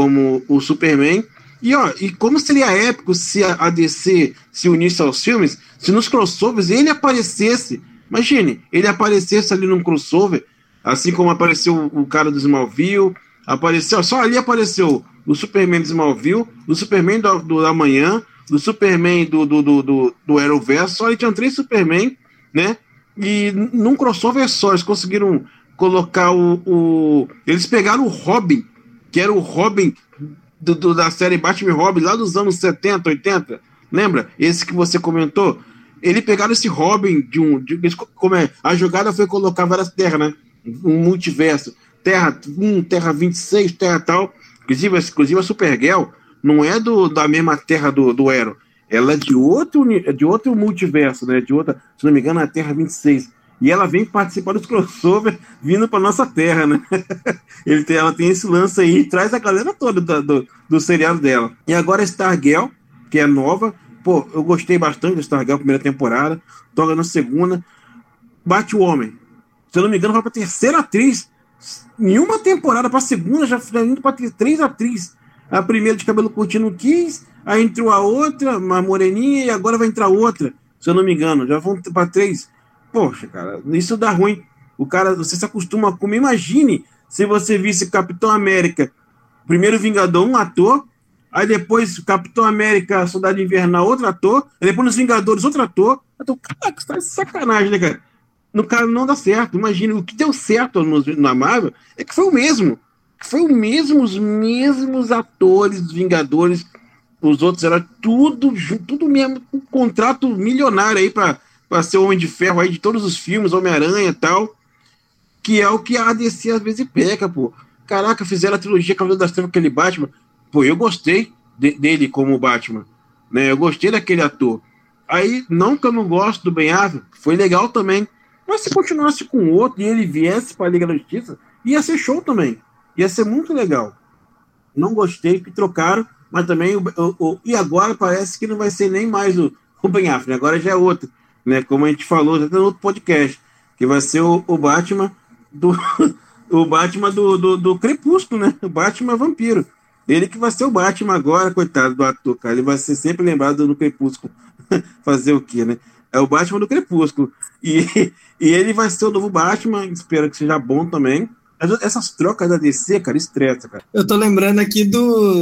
o Superman. E como seria épico se a DC se unisse aos filmes, se nos crossovers ele aparecesse. Imagine, ele aparecesse ali num crossover, assim como apareceu o cara do Smallville, só ali apareceu o Superman do Smallville, o Superman do Amanhã, do Superman do Arrowverse, só ali tinham 3 Superman, né? E num crossover só, eles conseguiram colocar eles pegaram o Robin, que era o Robin da série Batman Robin, lá dos anos 70, 80, lembra? Esse que você comentou. Ele pegaram esse Robin como é? A jogada foi colocar várias terras, né? Um multiverso. Terra 1, Terra 26, Terra tal. Inclusive a Supergirl não é da mesma terra do Arrow. Ela é de outro multiverso, né? De outra, se não me engano, é a Terra 26. E ela vem participar dos crossover vindo para nossa terra, né? Ela tem esse lance aí, traz a galera toda do seriado dela. E agora a Stargirl, que é nova. Pô, eu gostei bastante da Stargirl, primeira temporada. Toga na segunda. Batwoman. Se eu não me engano, vai pra terceira atriz. Em uma temporada pra segunda, já indo pra 3 atrizes. A primeira de cabelo curtinho não quis, aí entrou a outra, uma moreninha, e agora vai entrar outra. Se eu não me engano, já vão pra 3. Poxa, cara, isso dá ruim. Você se acostuma com. Imagine se você visse Capitão América, primeiro Vingador, um ator, aí depois Capitão América, Soldado Invernal, outro ator, aí depois nos Vingadores, outro ator. Então, caraca, isso tá de sacanagem, né, cara? No cara não dá certo. Imagina, o que deu certo na Marvel é que foi o mesmo. Os mesmos atores dos Vingadores, os outros eram tudo mesmo, um contrato milionário aí pra ser o Homem de Ferro aí de todos os filmes, Homem-Aranha e tal, que é o que a DC às vezes peca, pô. Caraca, fizeram a trilogia Cavaleiro das Trevas, aquele Batman. Pô, eu gostei dele como Batman, né? Eu gostei daquele ator. Aí, não que eu não gosto do Ben Affleck, foi legal também. Mas se continuasse com outro e ele viesse para a Liga da Justiça, ia ser show também. Ia ser muito legal. Não gostei que trocaram, mas também e agora parece que não vai ser nem mais o Ben Affleck, agora já é outro, né? Como a gente falou, já tem outro podcast, que vai ser o Batman o Batman do Crepúsculo, né? O Batman Vampiro. Ele que vai ser o Batman agora, coitado do ator, cara. Ele vai ser sempre lembrado no Crepúsculo. Fazer o quê, né? É o Batman do Crepúsculo. E ele vai ser o novo Batman, espero que seja bom também. Essas trocas da DC, cara, estressa, cara. Eu tô lembrando aqui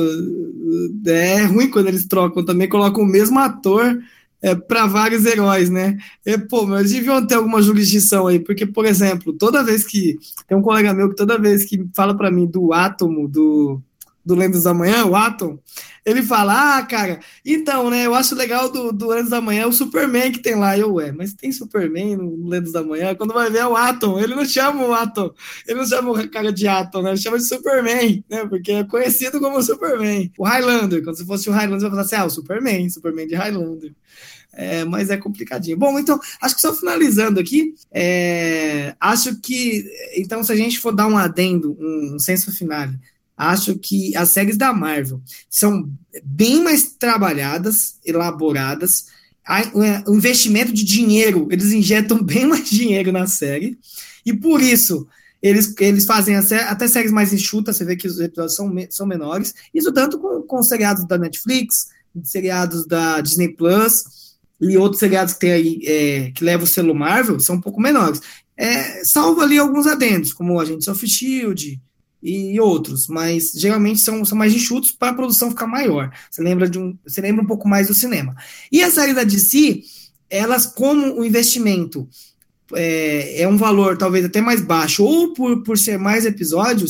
é ruim quando eles trocam também, colocam o mesmo ator para vários heróis, né? Mas eles deviam ter alguma jurisdição aí, porque, por exemplo, toda vez que... Tem um colega meu que toda vez que fala para mim do Átomo, do Lendas da Manhã, o Atom, ele fala, cara, então, né, eu acho legal do Lendas da Manhã o Superman que tem lá. Mas tem Superman no Lendas da Manhã? Quando vai ver é o Atom, ele não chama o Atom, ele não chama o cara de Atom, né, ele chama de Superman, né, porque é conhecido como Superman. O Highlander, quando se fosse o Highlander, você vai falar assim, o Superman de Highlander. Mas é complicadinho. Bom, então, acho que só finalizando aqui, acho que, então, se a gente for dar um adendo, um senso final, acho que as séries da Marvel são bem mais trabalhadas, elaboradas. O investimento de dinheiro, eles injetam bem mais dinheiro na série. E por isso, eles fazem até séries mais enxutas. Você vê que os episódios são menores. Isso tanto com seriados da Netflix, seriados da Disney Plus e outros seriados que tem aí, que levam o selo Marvel, são um pouco menores. Salvo ali alguns adendos, como Agents of S.H.I.E.L.D., e outros, mas geralmente são mais enxutos para a produção ficar maior. Você lembra um pouco mais do cinema. E as séries da DC, elas, como o investimento é um valor talvez até mais baixo, ou por ser mais episódios,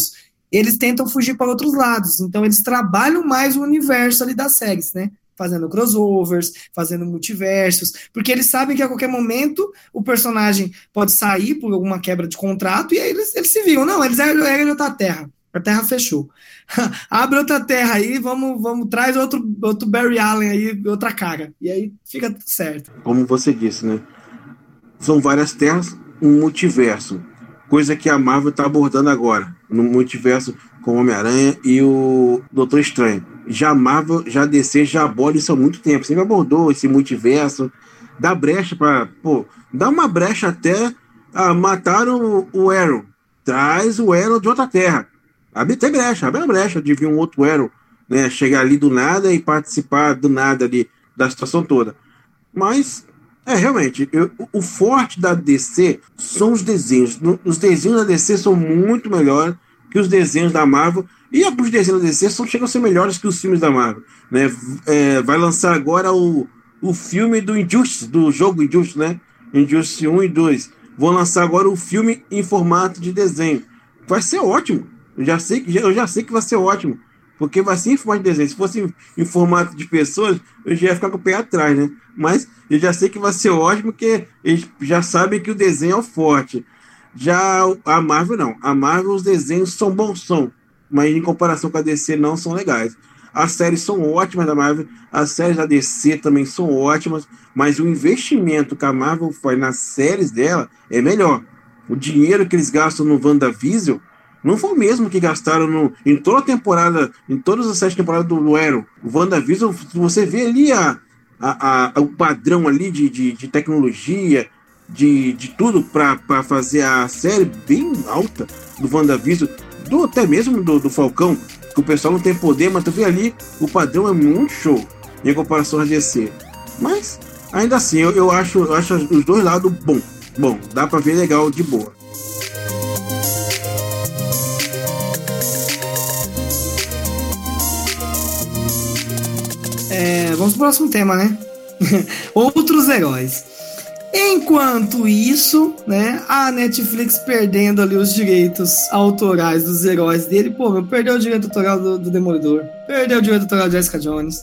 eles tentam fugir para outros lados. Então, eles trabalham mais o universo ali das séries, né? Fazendo crossovers, fazendo multiversos, porque eles sabem que a qualquer momento o personagem pode sair por alguma quebra de contrato e aí eles se viram. Não, eles eram outra terra. A terra fechou. Abre outra terra aí, vamos traz outro Barry Allen aí, outra cara. E aí fica tudo certo. Como você disse, né? São várias terras, um multiverso. Coisa que a Marvel está abordando agora. No multiverso com o Homem-Aranha e o Doutor Estranho. Já a Marvel, já a DC, já aborda isso há muito tempo. Sempre abordou esse multiverso. Dá brecha para... dá uma brecha até matar o Arrow. Traz o Arrow de outra terra. Abre a brecha de vir um outro Arrow, né? Chegar ali do nada e participar do nada ali da situação toda. Mas... realmente, o forte da DC são os desenhos. Os desenhos da DC são muito melhores que os desenhos da Marvel. E os desenhos da DC chegam a ser melhores que os filmes da Marvel. Né? Vai lançar agora o filme do Injustice, do jogo Injustice, né? Injustice 1 e 2. Vão lançar agora o filme em formato de desenho. Vai ser ótimo. Eu já sei que vai ser ótimo. Porque vai ser em formato de desenho. Se fosse em formato de pessoas, eu já ia ficar com o pé atrás, né? Mas eu já sei que vai ser ótimo, porque eles já sabem que o desenho é o forte. Já a Marvel, não. A Marvel, os desenhos são bons, mas em comparação com a DC, não são legais. As séries são ótimas da Marvel, as séries da DC também são ótimas, mas o investimento que a Marvel faz nas séries dela é melhor. O dinheiro que eles gastam no WandaVision não foi o mesmo que gastaram em toda a temporada, em todas as 7 temporadas do Arrow. O WandaVision, você vê ali o padrão ali de tecnologia, de tudo para fazer a série bem alta do WandaVision, até mesmo do Falcão, que o pessoal não tem poder, mas tu vê ali, o padrão é muito show em comparação a DC. Mas, ainda assim, eu acho os dois lados bom, dá para ver legal, de boa. Vamos pro próximo tema, né? Outros heróis. Enquanto isso, né, a Netflix perdendo ali os direitos autorais dos heróis dele. Perdeu o direito autoral do Demolidor. Perdeu o direito autoral de Jessica Jones.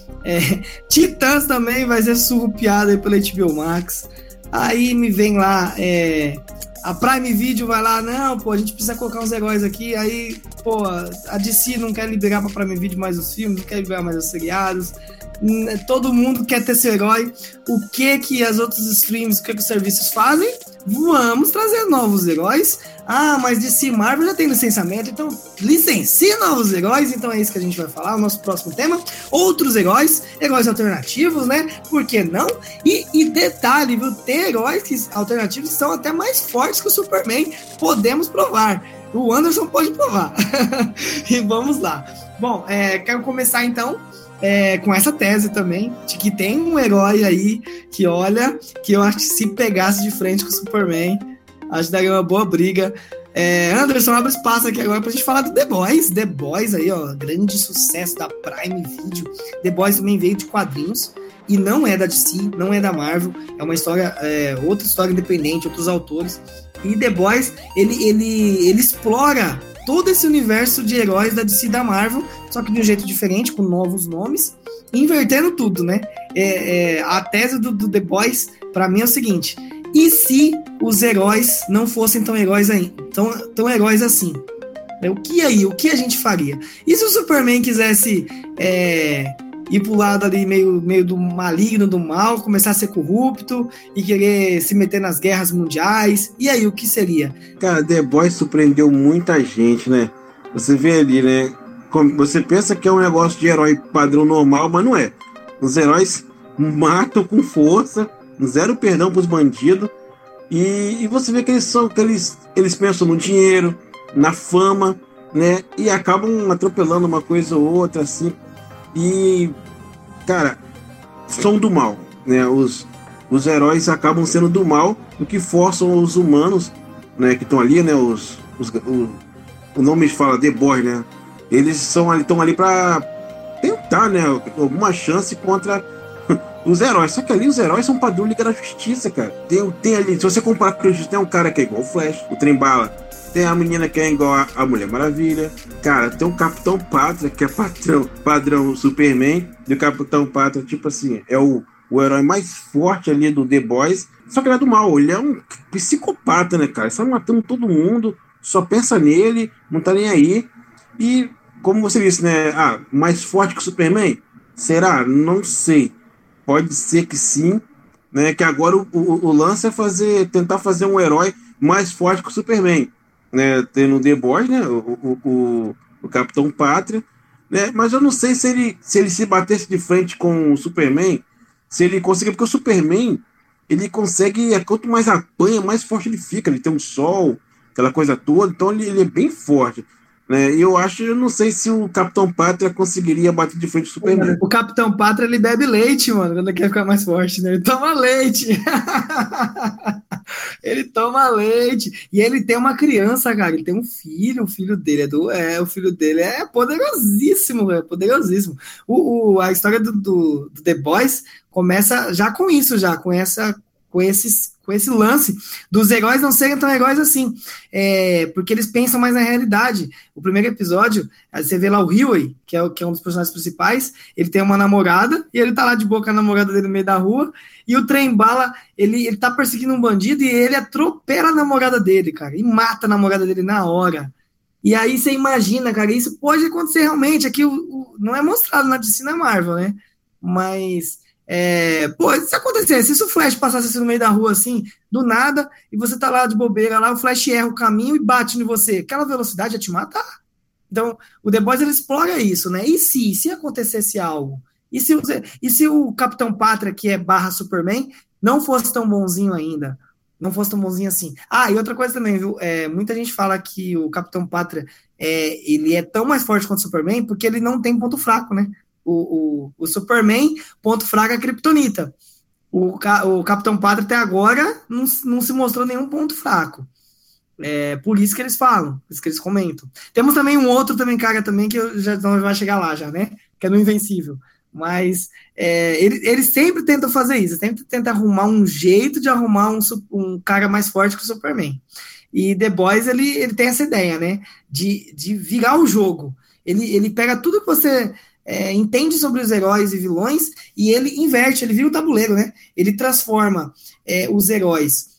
Titãs também vai ser surrupiado aí pela HBO Max. Aí me vem lá... a Prime Video vai lá, não, a gente precisa colocar uns heróis aqui, aí, a DC não quer liberar pra Prime Video mais os filmes, não quer liberar mais os seriados, todo mundo quer ter esse herói. O que as outros streams, o que os serviços fazem? Vamos trazer novos heróis. Mas DC e Marvel já tem licenciamento, então licencie novos heróis. Então é isso que a gente vai falar, o nosso próximo tema. Outros heróis alternativos, né? Por que não? E detalhe, viu? Ter heróis alternativos são até mais fortes que o Superman. Podemos provar. O Anderson pode provar. E vamos lá. Bom, quero começar então com essa tese também, de que tem um herói aí que eu acho que se pegasse de frente com o Superman, acho que daria uma boa briga. Anderson, abre espaço aqui agora pra gente falar do The Boys. The Boys aí, ó, grande sucesso da Prime Video. The Boys também veio de quadrinhos e não é da DC, não é da Marvel, é uma história, outra história independente, outros autores. E The Boys, ele explora todo esse universo de heróis da DC e da Marvel, só que de um jeito diferente, com novos nomes, invertendo tudo, né? A tese do The Boys, pra mim, é o seguinte: e se os heróis não fossem tão heróis tão heróis assim? O que a gente faria? E se o Superman quisesse ir pro lado ali meio do maligno, do mal, começar a ser corrupto e querer se meter nas guerras mundiais? E aí, o que seria? Cara, The Boys surpreendeu muita gente, né? Você vê ali, né? Você pensa que é um negócio de herói padrão normal, mas não é. Os heróis matam com força, zero perdão pros bandidos, e você vê que eles pensam no dinheiro, na fama, né? E acabam atropelando uma coisa ou outra, assim. E, cara, são do mal, né? Os heróis acabam sendo do mal, o que forçam os humanos, né, que estão ali, né? O nome fala The Boys, né? Eles estão ali para tentar, né, alguma chance contra os heróis. Só que ali os heróis são padrão Liga da Justiça, cara. Tem ali, se você comparar com a Justiça, tem um cara que é igual o Flash, o Trem-Bala, Tem a menina que é igual a Mulher Maravilha. Cara, tem o Capitão Pátria, que é padrão Superman. E o Capitão Pátria, tipo assim, é o herói mais forte ali do The Boys. Só que ele é do mal, ele é um psicopata, né, cara? Ele está matando todo mundo, só pensa nele, não tá nem aí. E, como você disse, né? Mais forte que o Superman? Será? Não sei. Pode ser que sim, né? Que agora o lance é tentar fazer um herói mais forte que o Superman, né? Tem no The Boys, né? O Capitão Pátria, né? Mas eu não sei se ele se batesse de frente com o Superman, se ele conseguir, porque o Superman, ele consegue, quanto mais apanha, mais forte ele fica. Ele tem um sol, aquela coisa toda, então ele é bem forte, né? E eu não sei se o Capitão Pátria conseguiria bater de frente com o Superman. O Capitão Pátria, ele bebe leite, mano, quando ele quer ficar mais forte, né? Ele toma leite. Ele toma leite. E ele tem uma criança, cara. Ele tem um filho. O filho dele o filho dele é poderosíssimo, velho. Poderosíssimo. A história do The Boys começa já com isso, com esse lance dos heróis não serem tão heróis assim, porque eles pensam mais na realidade. O primeiro episódio, você vê lá o Huey, que é um dos personagens principais, ele tem uma namorada, e ele tá lá de boa com a namorada dele no meio da rua, e o trem-bala, ele tá perseguindo um bandido, e ele atropela a namorada dele, cara, e mata a namorada dele na hora. E aí você imagina, cara, isso pode acontecer realmente. Aqui não é mostrado na DC, na Marvel, né? Mas se acontecesse, se o Flash passasse assim no meio da rua assim, do nada, e você tá lá de bobeira, lá o Flash erra o caminho e bate em você, aquela velocidade ia te matar. Então, o The Boys, ele explora isso, né? E se acontecesse algo? E se o Capitão Pátria, que é / Superman, não fosse tão bonzinho ainda? Não fosse tão bonzinho assim. E outra coisa também, viu? Muita gente fala que o Capitão Pátria, ele é tão mais forte quanto o Superman porque ele não tem ponto fraco, né? O Superman, ponto fraco é a Kryptonita. O Capitão Pátria até agora não se mostrou nenhum ponto fraco. Por isso que eles falam, por isso que eles comentam. Temos também um outro também, cara, também, que já vai chegar lá já, né? Que é no Invencível. Mas eles sempre tentam fazer isso, sempre tentam arrumar um jeito de arrumar um cara mais forte que o Superman. E The Boys, ele tem essa ideia, né? De virar o jogo. Ele pega tudo que você entende sobre os heróis e vilões e ele inverte, ele vira o tabuleiro, né? Ele transforma os heróis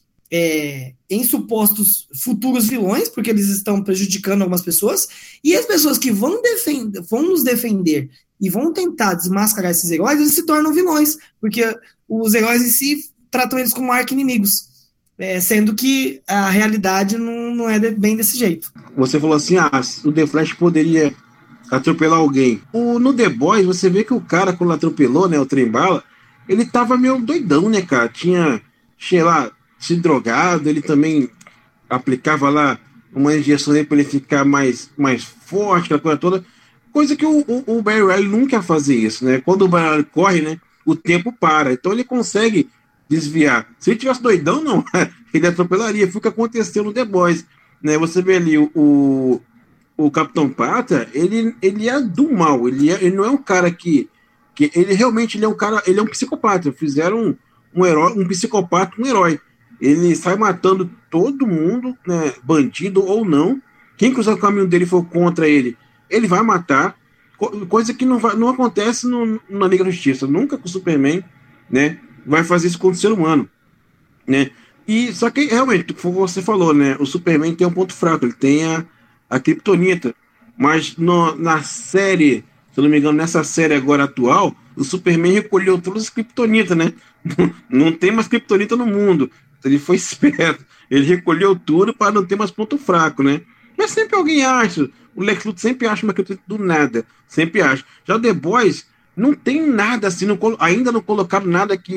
em supostos futuros vilões, porque eles estão prejudicando algumas pessoas, e as pessoas que vão nos defender e vão tentar desmascarar esses heróis, eles se tornam vilões, porque os heróis em si tratam eles como arqui-inimigos, sendo que a realidade não é bem desse jeito. Você falou assim, o The Flash poderia atropelar alguém. No The Boys, você vê que o cara, quando atropelou, né, o trem-bala, ele tava meio doidão, né, cara? Tinha, sei lá, se drogado, ele também aplicava lá uma injeção para ele ficar mais forte, aquela coisa toda. Coisa que o Barry Allen nunca ia fazer isso, né? Quando o Barry Allen corre, né, o tempo para. Então ele consegue desviar. Se ele tivesse doidão, não, ele atropelaria. Foi o que aconteceu no The Boys, né? Você vê ali o Capitão Pátria, ele é do mal. Ele não é um cara que ele realmente ele é um cara, ele é um psicopata. Fizeram um herói, um psicopata, um herói. Ele sai matando todo mundo, né, bandido ou não. Quem cruzar o caminho dele for contra ele, ele vai matar. Coisa que não acontece na Liga da Justiça. Nunca com o Superman, né, vai fazer isso contra o ser humano, né? E só que realmente, como você falou, né, o Superman tem um ponto fraco. Ele tem a Kryptonita. Mas na série, se eu não me engano, nessa série agora atual, o Superman recolheu todas as Kryptonita, né? Não tem mais Kryptonita no mundo. Ele foi esperto. Ele recolheu tudo para não ter mais ponto fraco, né? Mas sempre alguém acha. O Lex Luthor sempre acha uma Kryptonita do nada. Sempre acha. Já o The Boys não tem nada assim. Ainda não colocaram nada que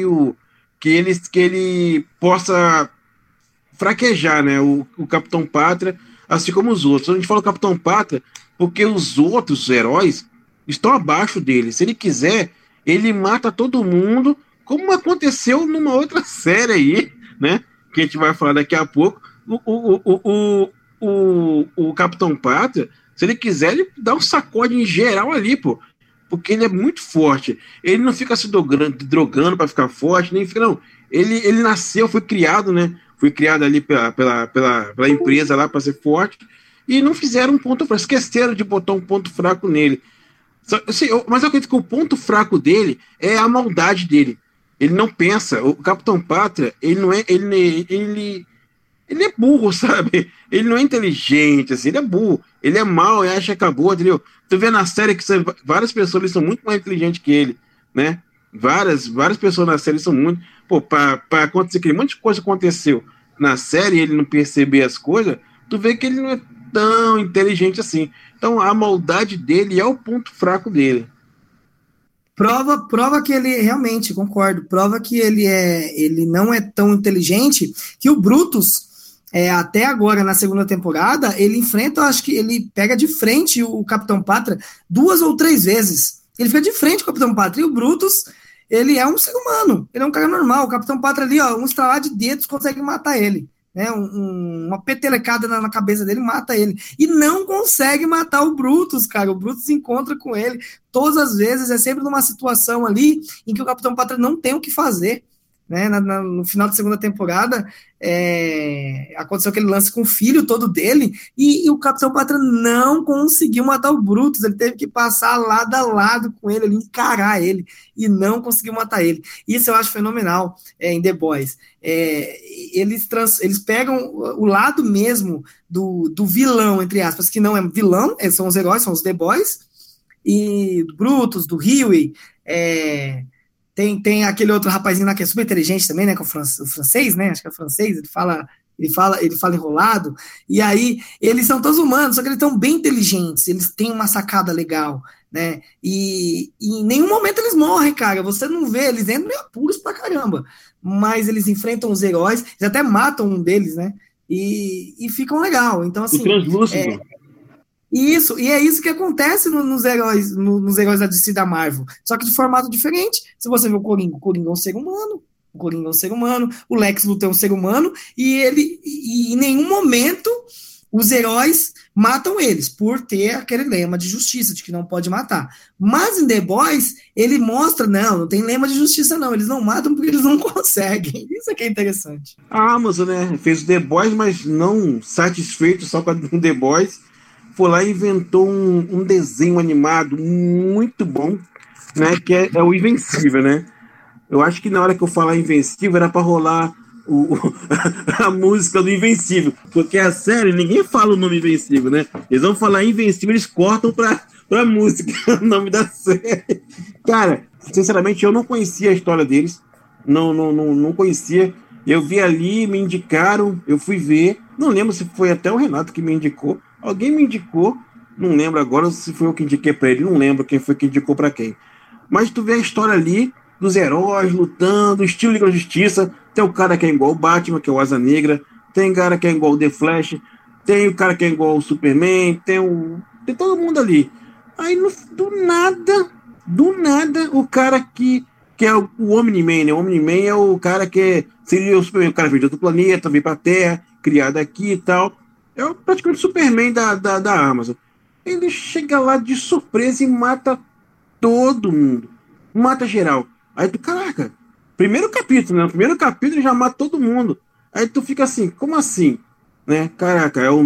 ele possa fraquejar, né? O Capitão Pátria, assim como os outros. A gente fala o Capitão Pátria porque os outros heróis estão abaixo dele. Se ele quiser, ele mata todo mundo, como aconteceu numa outra série aí, né? Que a gente vai falar daqui a pouco. O Capitão Pátria, se ele quiser, ele dá um sacode em geral ali, pô. porque ele é muito forte. Ele não fica se drogando para ficar forte, nem fica, não. Ele nasceu, foi criado, né? Foi criado ali pela empresa lá para ser forte, e não fizeram um ponto fraco, esqueceram de botar um ponto fraco nele. Mas eu acredito que o ponto fraco dele é a maldade dele. Ele não pensa. O Capitão Pátria, ele não é. Ele é burro, sabe? Ele não é inteligente, assim, ele é burro. Ele é mau e acha que acabou, entendeu? Tu vê na série que várias pessoas eles são muito mais inteligentes que ele, né? Várias pessoas na série são muito. Pô, pra acontecer aquele monte de coisa aconteceu na série, ele não perceber as coisas, tu vê que ele não é tão inteligente assim. Então a maldade dele é o ponto fraco dele. Prova que ele realmente, concordo, prova que ele não é tão inteligente, que o Brutus, até agora na segunda temporada, ele enfrenta, eu acho que ele pega de frente o Capitão Pátria 2 ou 3 vezes. Ele fica de frente com o Capitão Pátria, e o Brutus, ele é um ser humano, ele é um cara normal. O Capitão Pátria ali, ó, um estralar de dedos consegue matar ele, né? Uma petelecada na cabeça dele mata ele, e não consegue matar o Brutus, cara. O Brutus se encontra com ele todas as vezes, é sempre numa situação ali em que o Capitão Pátria não tem o que fazer, né? No final da segunda temporada, aconteceu aquele lance com o filho todo dele, e o Capitão Pátria não conseguiu matar o Brutus. Ele teve que passar lado a lado com ele, encarar ele, e não conseguiu matar ele. Isso eu acho fenomenal em The Boys. Eles pegam o lado mesmo do vilão, entre aspas, que não é vilão, são os heróis, são os The Boys, e do Brutus, do Huey, tem aquele outro rapazinho lá que é super inteligente também, né, que é o francês, né, acho que é o francês, ele fala enrolado, e aí eles são todos humanos, só que eles estão bem inteligentes, eles têm uma sacada legal, né, e em nenhum momento eles morrem, cara, você não vê, eles entram meio apuros pra caramba, mas eles enfrentam os heróis, eles até matam um deles, né, e ficam legal. Então, assim, o translúcido. Isso, e é isso que acontece nos heróis da DC da Marvel, só que de formato diferente. Se você vê o Coringa é um ser humano, o Lex Luthor é um ser humano, e em nenhum momento os heróis matam eles, por ter aquele lema de justiça, de que não pode matar. Mas em The Boys, ele mostra, não tem lema de justiça não, eles não matam porque eles não conseguem. Isso aqui é interessante. A Amazon, né, fez o The Boys, mas não satisfeito só com o The Boys, foi lá e inventou um desenho animado muito bom, né, que é o Invencível, né? Eu acho que na hora que eu falar Invencível era para rolar a música do Invencível, porque a série ninguém fala o nome Invencível, né? Eles vão falar Invencível, eles cortam pra música o nome da série. Cara, sinceramente eu não conhecia a história deles, não conhecia. Eu vi ali, me indicaram, eu fui ver, não lembro se foi até o Renato que me indicou. Alguém me indicou, não lembro agora se foi eu que indiquei pra ele, não lembro quem foi que indicou pra quem. Mas tu vê a história ali dos heróis lutando, estilo Liga da Justiça. Tem o cara que é igual o Batman, que é o Asa Negra. Tem o cara que é igual o The Flash. Tem o cara que é igual o Superman. Tem todo mundo ali. Aí do nada, o cara que é o Omni-Man, né? O Omni-Man é o cara que seria o Superman. O cara veio de outro planeta, veio pra Terra, criado aqui e tal. É praticamente o Superman da Amazon. Ele chega lá de surpresa e mata todo mundo. Mata geral. Aí tu, caraca, primeiro capítulo, né? No primeiro capítulo ele já mata todo mundo. Aí tu fica assim, como assim? Né? Caraca, é o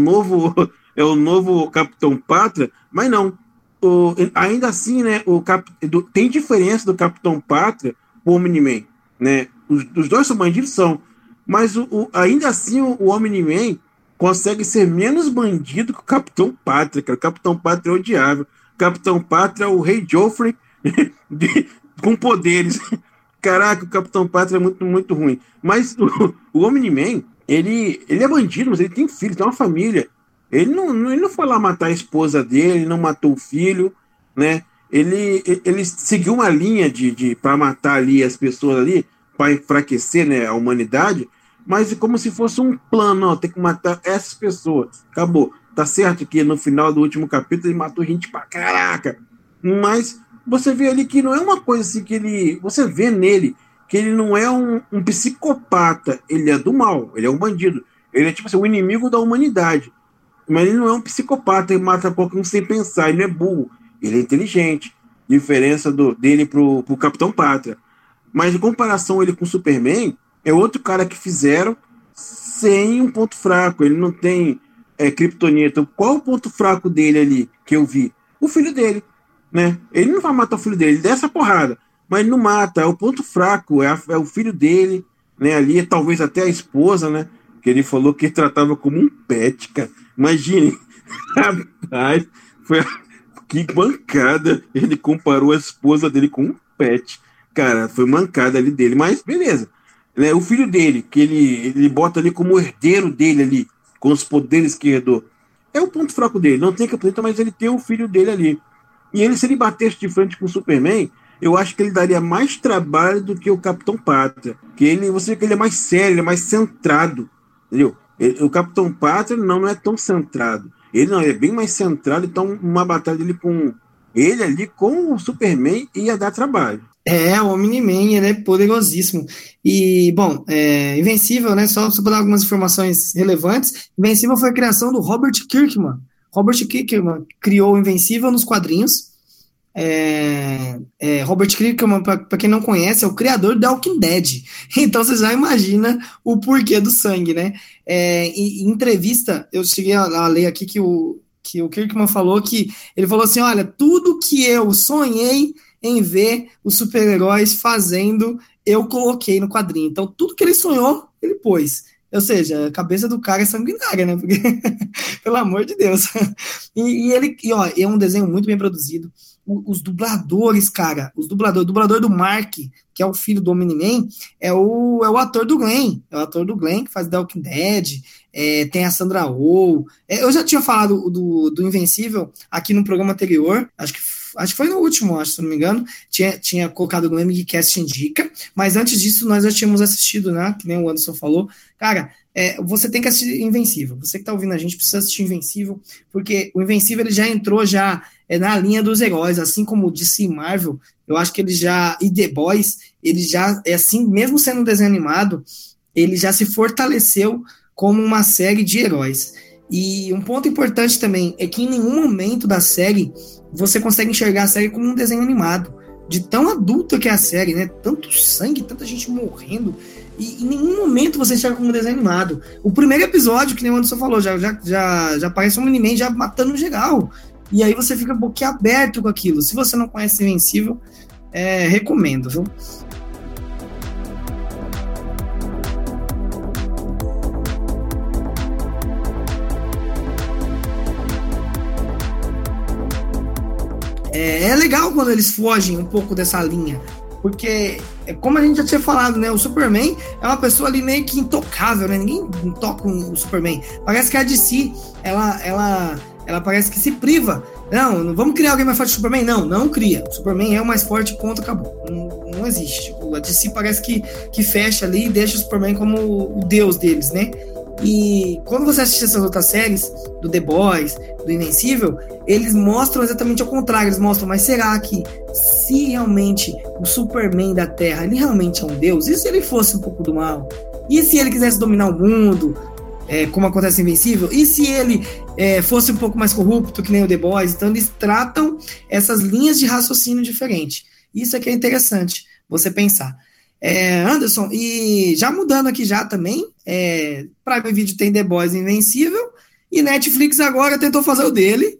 novo Capitão Pátria, mas não. Ainda assim, né? Tem diferença do Capitão Pátria pro Omni-Man, né? Os dois são bandidos, são. Mas ainda assim o Omni-Man consegue ser menos bandido que o Capitão Pátria, cara. O Capitão Pátria é odiável. O Capitão Pátria é o Rei Joffrey com poderes. Caraca, o Capitão Pátria é muito, muito ruim. Mas o Omni-Man, ele é bandido, mas ele tem filho, tem uma família. Ele não foi lá matar a esposa dele, não matou o filho, né? Ele seguiu uma linha para matar ali as pessoas ali, para enfraquecer, né, a humanidade, mas como se fosse um plano, ó, tem que matar essas pessoas. Acabou. Tá certo que no final do último capítulo ele matou gente pra caraca. Mas você vê ali que não é uma coisa assim que você vê nele que ele não é um psicopata. Ele é do mal, ele é um bandido. Ele é tipo assim, o inimigo da humanidade. Mas ele não é um psicopata, ele mata qualquer um sem pensar, ele não é burro. Ele é inteligente. diferença dele pro Capitão Pátria. Mas em comparação ele com o Superman, é outro cara que fizeram sem um ponto fraco. Ele não tem Kryptonita. Qual o ponto fraco dele ali que eu vi? O filho dele, né? Ele não vai matar o filho dele, ele dá essa porrada, mas ele não mata. É o ponto fraco, é o filho dele, né? Ali, talvez até a esposa, né? Que ele falou que ele tratava como um pet, cara. Imagine. Rapaz, que bancada. Ele comparou a esposa dele com um pet. Cara, foi mancada ali dele, mas beleza. Né? O filho dele, que ele bota ali como herdeiro dele ali, com os poderes que herdou. É o ponto fraco dele. Não tem capeta, mas ele tem o filho dele ali. E ele, se ele batesse de frente com o Superman, eu acho que ele daria mais trabalho do que o Capitão Pátria. Que você vê que ele é mais sério, ele é mais centrado. Entendeu? O Capitão Pátria não é tão centrado. Ele é bem mais centrado, então uma batalha dele com ele ali, com o Superman, ia dar trabalho. O Omni-Man, ele é poderosíssimo. E, bom, Invencível, né? Só para dar algumas informações relevantes, Invencível foi a criação do Robert Kirkman. Robert Kirkman criou o Invencível nos quadrinhos. Robert Kirkman, para quem não conhece, é o criador do The Walking Dead. Então você já imagina o porquê do sangue, né? Em entrevista, eu cheguei a ler aqui que o Kirkman falou que ele falou assim: olha, tudo que eu sonhei em ver os super-heróis fazendo, eu coloquei no quadrinho. Então, tudo que ele sonhou, ele pôs. Ou seja, a cabeça do cara é sanguinária, né? Porque, pelo amor de Deus. É um desenho muito bem produzido. Os dubladores, cara, o dublador do Mark, que é o filho do Omni-Man, é o ator do Glenn. É o ator do Glenn, que faz The Walking Dead. Tem a Sandra Oh. Eu já tinha falado do Invencível aqui no programa anterior, acho que foi no último, se não me engano, tinha colocado no MGCast Indica, mas antes disso nós já tínhamos assistido, né, que nem o Anderson falou. Cara, você tem que assistir Invencível, você que tá ouvindo a gente precisa assistir Invencível, porque o Invencível ele já entrou na linha dos heróis, assim como o DC Marvel, eu acho que e The Boys, ele já, assim, mesmo sendo um desenho animado, ele já se fortaleceu como uma série de heróis. E um ponto importante também é que em nenhum momento da série você consegue enxergar a série como um desenho animado, de tão adulta que é a série, né? Tanto sangue, tanta gente morrendo, e em nenhum momento você enxerga como um desenho animado. O primeiro episódio, que nem o Anderson falou, já aparece um Omni-Man já matando geral, e aí você fica boquiaberto com aquilo. Se você não conhece Invencível, recomendo, viu? É legal quando eles fogem um pouco dessa linha, porque, como a gente já tinha falado, né, o Superman é uma pessoa ali meio que intocável, né, ninguém toca o Superman. Parece que a DC, ela parece que se priva. Não vamos criar alguém mais forte que o Superman? Não cria. O Superman é o mais forte, ponto, acabou. Não existe. A DC parece que fecha ali e deixa o Superman como o deus deles, né? E quando você assiste essas outras séries, do The Boys, do Invencível, eles mostram exatamente ao contrário. Eles mostram, mas será que se realmente o Superman da Terra, ele realmente é um deus? E se ele fosse um pouco do mal? E se ele quisesse dominar o mundo, como acontece em Invencível? E se ele fosse um pouco mais corrupto, que nem o The Boys? Então eles tratam essas linhas de raciocínio diferentes. Isso é que é interessante você pensar. Anderson, e já mudando aqui já também, Prime Video tem The Boys Invencível, e Netflix agora tentou fazer o dele.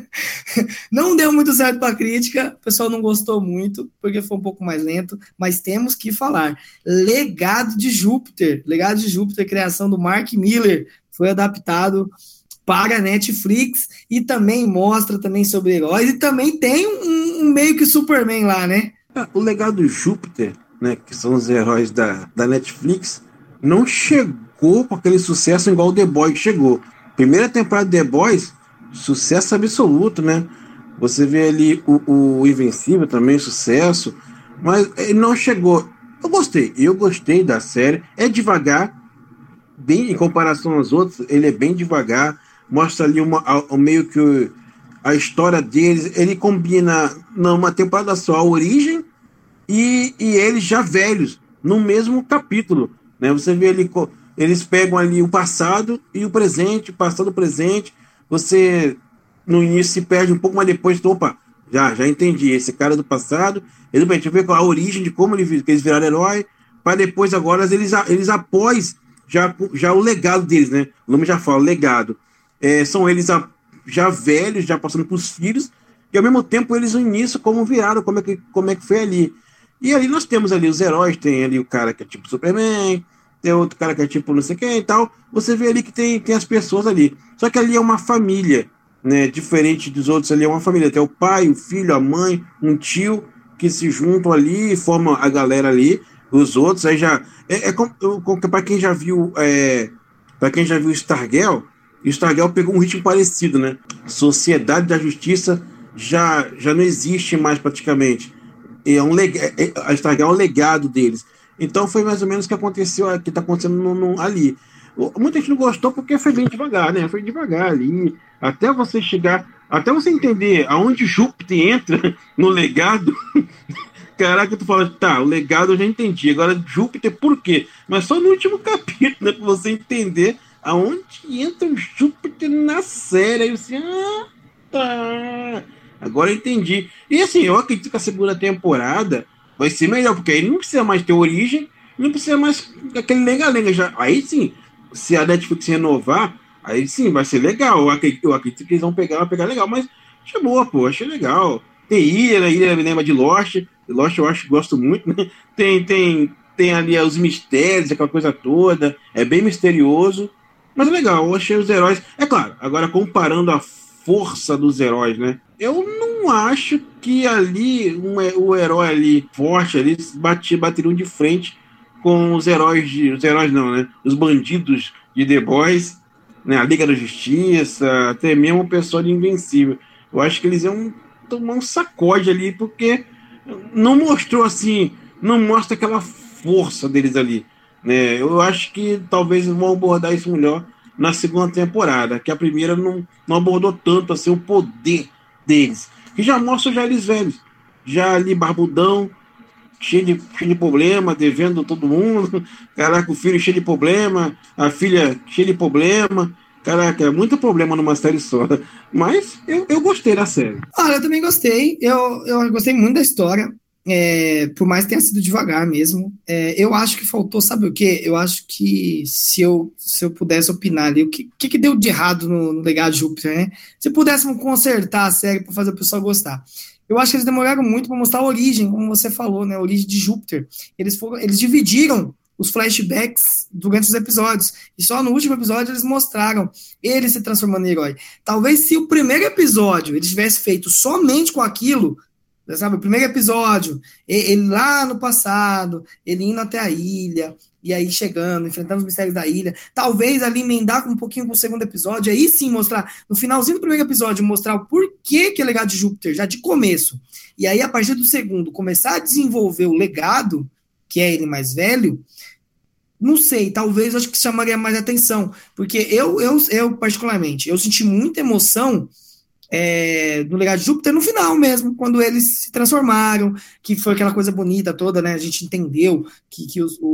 Não deu muito certo para a crítica, o pessoal não gostou muito, porque foi um pouco mais lento, mas temos que falar. Legado de Júpiter, criação do Mark Miller, foi adaptado para a Netflix, e também mostra também sobre heróis, e também tem um meio que Superman lá, né? O Legado de Júpiter, né, que são os heróis da Netflix, não chegou com aquele sucesso igual o The Boys chegou. Primeira temporada de The Boys, sucesso absoluto, né? Você vê ali o Invencível também, sucesso, mas ele não chegou. Eu gostei da série, é devagar, bem em comparação aos outros, ele é bem devagar, mostra ali o meio que a história deles, ele combina numa temporada só a origem e eles já velhos, no mesmo capítulo, né? Você vê ali, eles pegam ali o passado e o presente, você no início se perde um pouco, mas depois, opa, Já entendi. Esse cara do passado, ele vai ver a origem de como eles viraram herói, para depois agora eles após já o legado deles, né? O nome já fala, legado. São eles já velhos, já passando para os filhos, e ao mesmo tempo eles no início como viraram, como é que foi ali. E ali nós temos ali os heróis, tem ali o cara que é tipo Superman, tem outro cara que é tipo não sei quem e tal. Você vê ali que tem as pessoas ali. Só que ali é uma família, né? Diferente dos outros, ali é uma família. Tem o pai, o filho, a mãe, um tio que se juntam ali e formam a galera ali. Os outros aí já para quem já viu Stargirl, pegou um ritmo parecido, né? Sociedade da Justiça já não existe mais praticamente. A Stargirl é um legado deles. Então foi mais ou menos o que aconteceu, que está acontecendo ali. Muita gente não gostou porque foi bem devagar, né? Foi devagar ali, até você entender aonde Júpiter entra no legado. Caraca, tu fala, tá, o legado eu já entendi. Agora, Júpiter, por quê? Mas só no último capítulo, né? Pra você entender aonde entra o Júpiter na série. Aí você, tá. Agora eu entendi. E assim, eu acredito que a segunda temporada vai ser melhor, porque aí não precisa mais ter origem, não precisa mais aquele lenga-lenga. Aí sim, se a Netflix renovar, aí sim, vai ser legal. Eu acredito que eles vão pegar legal, mas achei boa, pô, achei legal. Tem ilha me lembra de Lost. Lost eu gosto muito, né? Tem ali os mistérios, aquela coisa toda. É bem misterioso. Mas é legal, eu achei os heróis. É claro, agora comparando a força dos heróis, né? Eu não acho que ali o herói ali forte ali bateriam de frente com os heróis não, né? Os bandidos de The Boys, né? A Liga da Justiça, até mesmo o pessoal de Invencível. Eu acho que eles iam tomar um sacode ali, porque não mostrou assim, não mostra aquela força deles ali, né? Eu acho que talvez vão abordar isso melhor na segunda temporada, que a primeira não abordou tanto assim o poder deles, que já mostra já eles velhos, já ali barbudão, cheio de problema, devendo todo mundo, caraca, o filho cheio de problema, a filha cheia de problema. Caraca, é muito problema numa série só. Mas eu gostei da série. Olha, eu também gostei. Eu gostei muito da história. Por mais que tenha sido devagar mesmo. Eu acho que faltou, sabe o quê? Eu acho que se eu pudesse opinar ali, o que deu de errado no Legado de Júpiter, né? Se pudéssemos consertar a série para fazer o pessoal gostar. Eu acho que eles demoraram muito para mostrar a origem, como você falou, né? A origem de Júpiter. Eles dividiram os flashbacks durante os episódios. E só no último episódio eles mostraram ele se transformando em herói. Talvez se o primeiro episódio ele tivesse feito somente com aquilo, sabe? O primeiro episódio, ele lá no passado, ele indo até a ilha, e aí chegando, enfrentando os mistérios da ilha, talvez ali emendar um pouquinho com o segundo episódio, aí sim mostrar, no finalzinho do primeiro episódio, mostrar o porquê que é legado de Júpiter, já de começo. E aí, a partir do segundo, começar a desenvolver o legado, que é ele mais velho, não sei, talvez eu acho que chamaria mais atenção, porque eu particularmente, eu senti muita emoção no Legado de Júpiter no final mesmo, quando eles se transformaram, que foi aquela coisa bonita toda, né? A gente entendeu que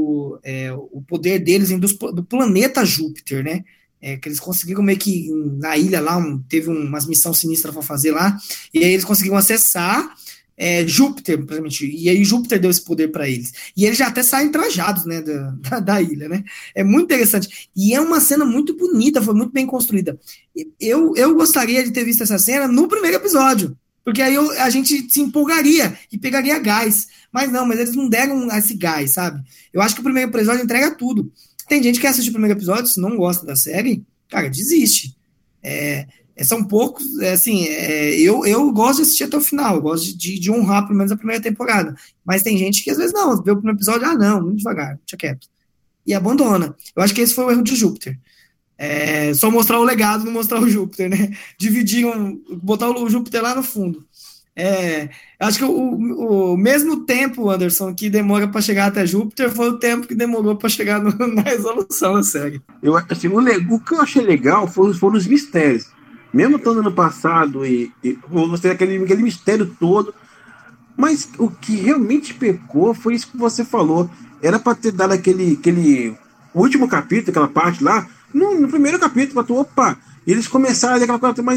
o poder deles vem do planeta Júpiter, né? Que eles conseguiram meio que na ilha lá, teve umas missões sinistras para fazer lá, e aí eles conseguiram acessar Júpiter, e aí Júpiter deu esse poder para eles. E eles já até saem trajados, né, da ilha, né? É muito interessante. E é uma cena muito bonita, foi muito bem construída. Eu gostaria de ter visto essa cena no primeiro episódio, porque aí a gente se empolgaria e pegaria gás. Mas eles não deram esse gás, sabe? Eu acho que o primeiro episódio entrega tudo. Tem gente que assiste o primeiro episódio, se não gosta da série, cara, desiste. São poucos, assim, eu gosto de assistir até o final, eu gosto de honrar pelo menos a primeira temporada, mas tem gente que às vezes não, vê o primeiro episódio, muito devagar, deixa quieto, e abandona. Eu acho que esse foi o erro de Júpiter, só mostrar o legado, não mostrar o Júpiter, né, botar o Júpiter lá no fundo. Acho que o mesmo tempo, Anderson, que demora para chegar até Júpiter, foi o tempo que demorou para chegar na resolução da série. Assim, o que eu achei legal foram os mistérios. Mesmo estando no passado e você aquele mistério todo, mas o que realmente pecou foi isso que você falou. Era para ter dado aquele último capítulo, aquela parte lá, no primeiro capítulo, opa, eles começaram aquela coisa, mas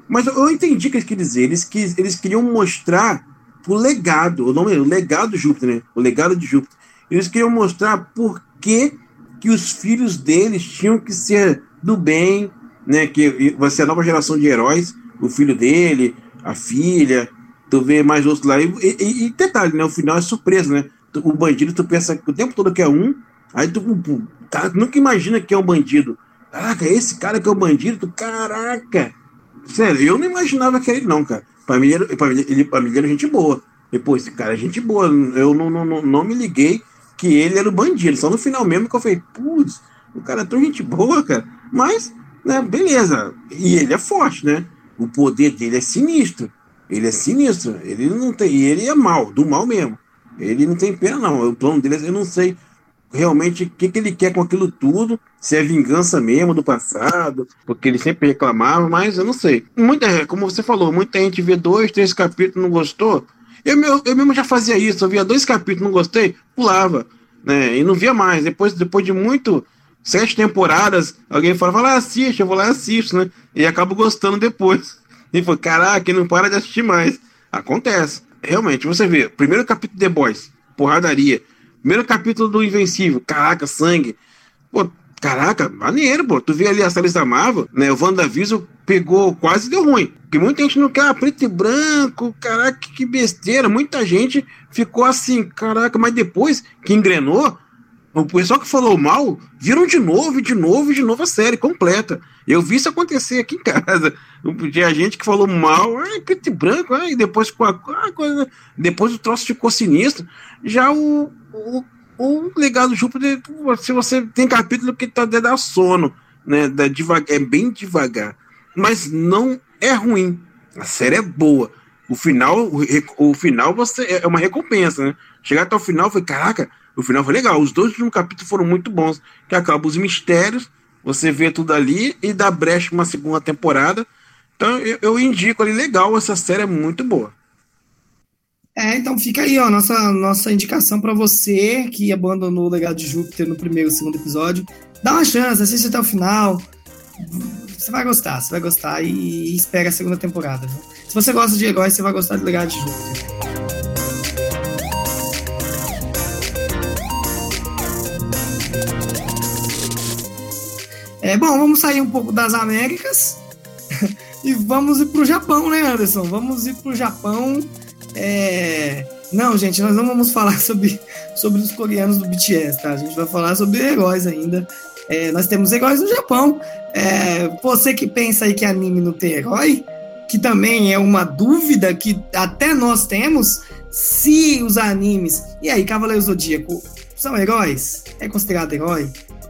Mas eu entendi o que eles queriam dizer. Eles queriam mostrar o legado, o legado de Júpiter, né? O legado de Júpiter. Eles queriam mostrar por que os filhos deles tinham que ser do bem, né? Que vai ser a nova geração de heróis, o filho dele, a filha, tu vê mais outros lá. E detalhe, né? O final é surpresa, né? O bandido, tu pensa o tempo todo que é um, aí tu nunca imagina que é um bandido. Caraca, esse cara que é o bandido, caraca! Sério, eu não imaginava que era ele não, cara. Pra mim ele era gente boa. E, pô, esse cara é gente boa. Eu não me liguei que ele era o bandido. Só no final mesmo que eu falei, putz, o cara é tão gente boa, cara. Mas, né, beleza. E ele é forte, né? O poder dele é sinistro. Ele é sinistro. Ele não tem. E ele é mal, do mal mesmo. Ele não tem pena, não. O plano dele, eu não sei realmente o que ele quer com aquilo tudo, se é vingança mesmo do passado, porque ele sempre reclamava, mas eu não sei. Como você falou, muita gente vê 2, 3 capítulos e não gostou. Eu mesmo já fazia isso, eu via 2 capítulos, não gostei, pulava, né? E não via mais. Depois de 7 temporadas, alguém fala, assiste, eu vou lá e assisto, né? E acabo gostando depois. E falou, caraca, ele não para de assistir mais. Acontece. Realmente, você vê, primeiro capítulo de The Boys, porradaria. Primeiro capítulo do Invencível, caraca, sangue. Pô, caraca, maneiro, pô. Tu vê ali as séries da Marvel, né? O WandaVision pegou, quase deu ruim. Porque muita gente não quer preto e branco, caraca, que besteira. Muita gente ficou assim, caraca, mas depois que engrenou, o pessoal que falou mal, viram de novo a série completa. Eu vi isso acontecer aqui em casa. Tinha gente que falou mal, preto e branco, e depois depois o troço ficou sinistro. Já o Legado Júpiter, se você tem capítulo que tá dando sono, né? É bem devagar. Mas não é ruim. A série é boa. O final é uma recompensa, né? Chegar até o final, foi caraca, o final foi legal. Os 2 últimos capítulos foram muito bons. Que acabam os mistérios, você vê tudo ali e dá brecha uma segunda temporada. Então eu indico ali, legal, essa série é muito boa. Então fica aí, ó, nossa indicação para você que abandonou o Legado de Júpiter no primeiro e segundo episódio. Dá uma chance, assiste até o final. Você vai gostar e espera a segunda temporada. Viu? Se você gosta de heróis, você vai gostar do Legado de Júpiter. Bom, vamos sair um pouco das Américas e vamos ir pro Japão, né, Anderson? Vamos ir pro Japão. Não, gente, nós não vamos falar sobre os coreanos do BTS, tá? A gente vai falar sobre heróis ainda. Nós temos heróis no Japão. Você que pensa aí que anime não tem herói, que também é uma dúvida que até nós temos, se os animes... E aí, Cavaleiro Zodíaco, são heróis? É considerado herói?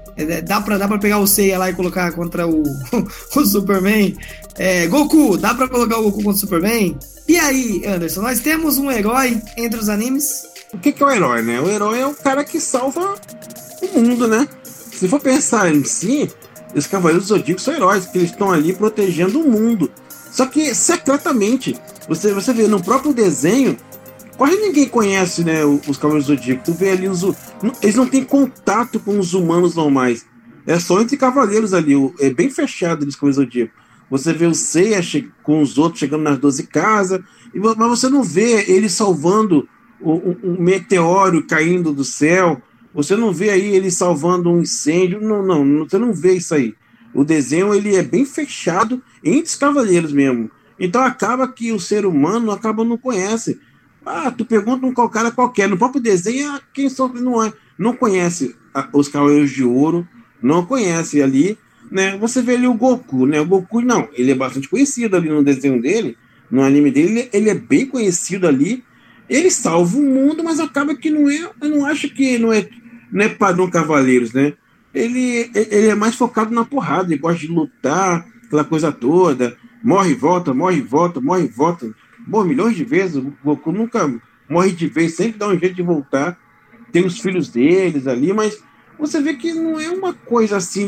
Dá pra pegar o Seiya lá e colocar contra o Superman? Goku, dá pra colocar o Goku contra o Superman? E aí, Anderson, nós temos um herói entre os animes? O que é o herói, né? O herói é o cara que salva o mundo, né? Se for pensar em si, os Cavaleiros do Zodíaco são heróis, porque eles estão ali protegendo o mundo. Só que, secretamente, você vê no próprio desenho, quase ninguém conhece, né, os Cavaleiros do Zodíaco. Tu vê ali, eles não têm contato com os humanos normais. É só entre cavaleiros ali, é bem fechado os Cavaleiros do Zodíaco. Você vê o Seiya com os outros chegando nas 12 casas, mas você não vê ele salvando um meteoro caindo do céu. Você não vê aí ele salvando um incêndio. Não, você não vê isso aí. O desenho ele é bem fechado entre os cavaleiros mesmo. Então acaba que o ser humano não conhece. Tu pergunta um cara qualquer. No próprio desenho, quem sofre não conhece os Cavaleiros de Ouro, não conhece ali, né? Você vê ali o Goku, né? O Goku, não, ele é bastante conhecido ali no desenho dele, no anime dele, ele é bem conhecido ali. Ele salva o mundo, mas acaba que não é. Eu não acho que não é padrão Cavaleiros, né? Ele é mais focado na porrada, ele gosta de lutar, aquela coisa toda. Morre e volta, morre e volta, morre e volta. Bom, milhões de vezes, o Goku nunca morre de vez, sempre dá um jeito de voltar. Tem os filhos deles ali, mas você vê que não é uma coisa assim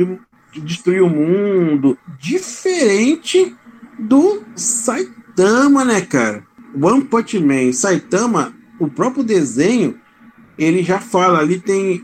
de destruir o mundo. Diferente do Saitama, né, cara? One Punch Man, Saitama, o próprio desenho, ele já fala, ali tem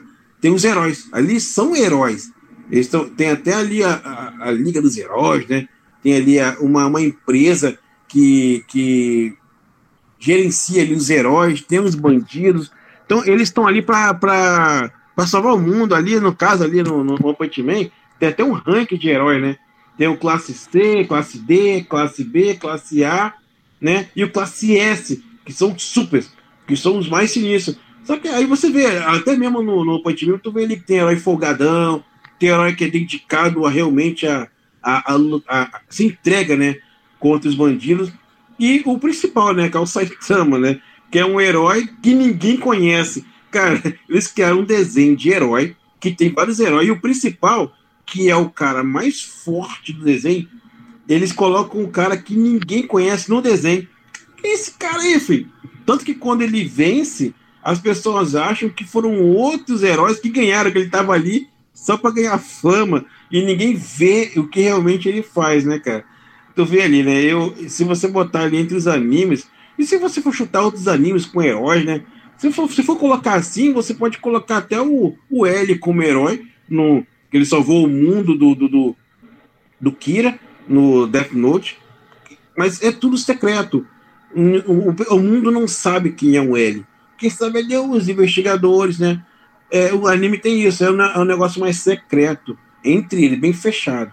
os heróis, ali são heróis. Tem até ali a Liga dos Heróis, né? tem ali uma empresa que gerencia ali os heróis, tem os bandidos. Então, eles estão ali para salvar o mundo. Ali, no caso, ali no One Punch Man, tem até um ranking de herói, né? Tem o classe C, classe D, classe B, classe A, né? E o classe S, que são super, que são os mais sinistros. Só que aí você vê, até mesmo no Punch Man, tu vê ali que tem herói folgadão, tem herói que é dedicado a realmente se entrega, né? Contra os bandidos. E o principal, né? Que é o Saitama, né? Que é um herói que ninguém conhece. Cara, eles criaram um desenho de herói que tem vários heróis. E o principal, que é o cara mais forte do desenho, eles colocam um cara que ninguém conhece no desenho. Que é esse cara aí, filho? Tanto que quando ele vence, as pessoas acham que foram outros heróis que ganharam, que ele estava ali só para ganhar fama. E ninguém vê o que realmente ele faz, né, cara? Tu vê ali, né? Se você botar ali entre os animes, e se você for chutar outros animes com heróis, né? Se for colocar assim, você pode colocar até o L como herói, que ele salvou o mundo do Kira no Death Note, mas é tudo secreto. O mundo não sabe quem é o L. Quem sabe ali é os investigadores, né? O anime tem isso, é um negócio mais secreto entre eles, bem fechado.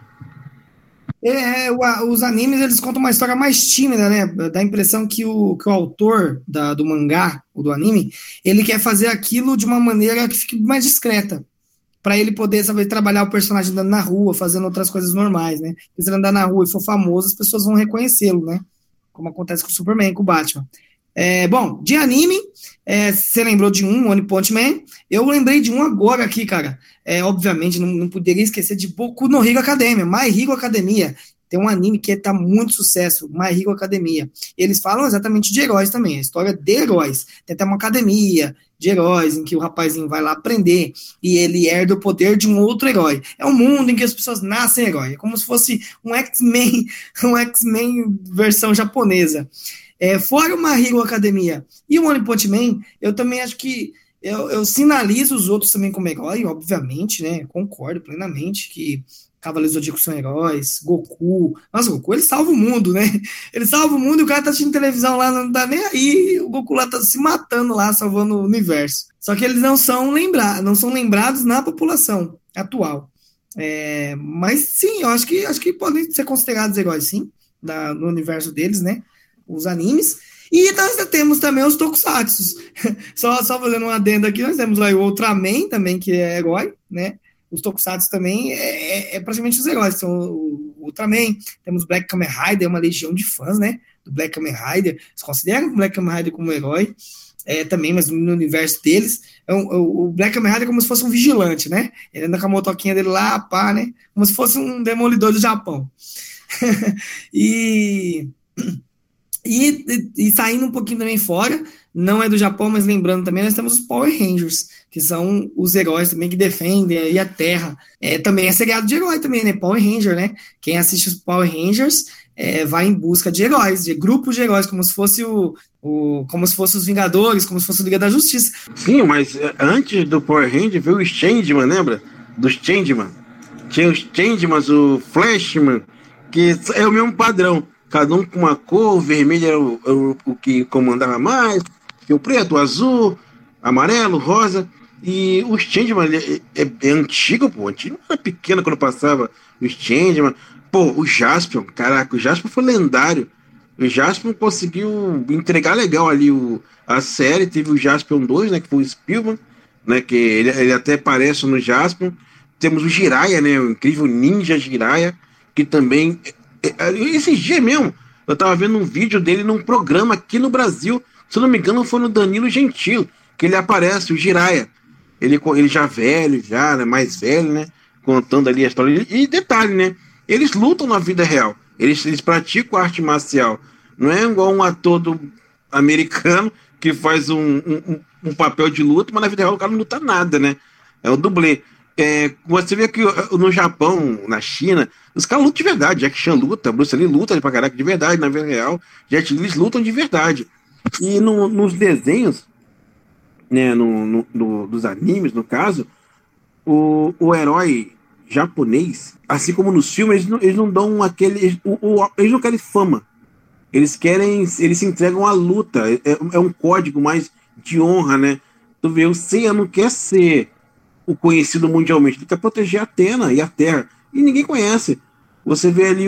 Os animes, eles contam uma história mais tímida, né? Dá a impressão que o autor do mangá, ou do anime, ele quer fazer aquilo de uma maneira que fique mais discreta, para ele poder saber trabalhar o personagem andando na rua, fazendo outras coisas normais, né? Se ele andar na rua e for famoso, as pessoas vão reconhecê-lo, né? Como acontece com o Superman, com o Batman. Bom, de anime, você lembrou de One Punch Man? Eu lembrei de um agora aqui, cara. Obviamente, não poderia esquecer de Boku no Hero Academia, My Hero Academia. Tem um anime que tá muito sucesso, My Hero Academia. Eles falam exatamente de heróis também, a história de heróis. Tem até uma academia de heróis, em que o rapazinho vai lá aprender e ele herda o poder de um outro herói. É um mundo em que as pessoas nascem herói. É como se fosse um X-Men versão japonesa. Fora o My Hero Academia e o One Punch Man, eu também acho que eu sinalizo os outros também como herói, obviamente, né? Concordo plenamente que Cavaleiros do Zodíaco são heróis, Goku. Nossa, Goku, ele salva o mundo, né? Ele salva o mundo e o cara tá assistindo televisão lá, não tá nem aí, o Goku lá tá se matando lá, salvando o universo. Só que eles não são lembrados na população atual. Mas sim, eu acho que podem ser considerados heróis, sim, no universo deles, né? Os animes. E nós temos também os tokusatsus. Só fazendo um adendo aqui, nós temos lá o Ultraman também, que é herói, né? Os tokusatsu também praticamente os heróis, são o Ultraman, temos Black Kamen Rider, uma legião de fãs, né? Do Black Kamen Rider, eles consideram o Black Kamen Rider como herói, também, mas no universo deles, o Black Kamen Rider é como se fosse um vigilante, né? Ele anda com a motoquinha dele lá, pá, né? Como se fosse um demolidor do Japão. E saindo um pouquinho também fora, não é do Japão, mas lembrando também, nós temos os Power Rangers, que são os heróis também que defendem aí a Terra. Também é seriado de herói também, né? Power Ranger, né? Quem assiste os Power Rangers vai em busca de heróis, de grupos de heróis, como se fosse como se fosse os Vingadores, como se fosse o Liga da Justiça. Sim, mas antes do Power Ranger veio o Changeman, lembra? Dos Changeman. Tinha os Changemans, o Flashman, que é o mesmo padrão. Cada um com uma cor, o vermelho era o que comandava mais, o preto, o azul, amarelo, rosa. E os Changeman é antigo, pô. Antigo era pequeno quando passava os Changeman. Pô, o Jaspion, caraca, o Jaspion foi lendário. O Jaspion conseguiu entregar legal ali a série. Teve o Jaspion 2, né, que foi o Spielman, né, que ele até aparece no Jaspion. Temos o Jiraiya, né, o incrível ninja Jiraiya, que também... Esses dias mesmo, eu tava vendo um vídeo dele num programa aqui no Brasil, se eu não me engano foi no Danilo Gentili, que ele aparece, o Jiraiya. Ele já velho, né, mais velho, né, contando ali a história. E detalhe, né, eles lutam na vida real, eles praticam arte marcial. Não é igual um ator americano que faz um papel de luta, mas na vida real o cara não luta nada, né, é o dublê. Você vê que no Japão, na China, os caras lutam de verdade. Jack Chan luta, Bruce Lee luta pra caraca de verdade, na vida real. Jet Li lutam de verdade. E nos desenhos, né, dos animes, no caso, o herói japonês, assim como nos filmes, eles não dão aquele. Eles não querem fama. Eles se entregam à luta. É um código mais de honra, né? Tu vê, o Seiya não quer ser o conhecido mundialmente, ele quer proteger a Atena e a Terra. E ninguém conhece. Você vê ali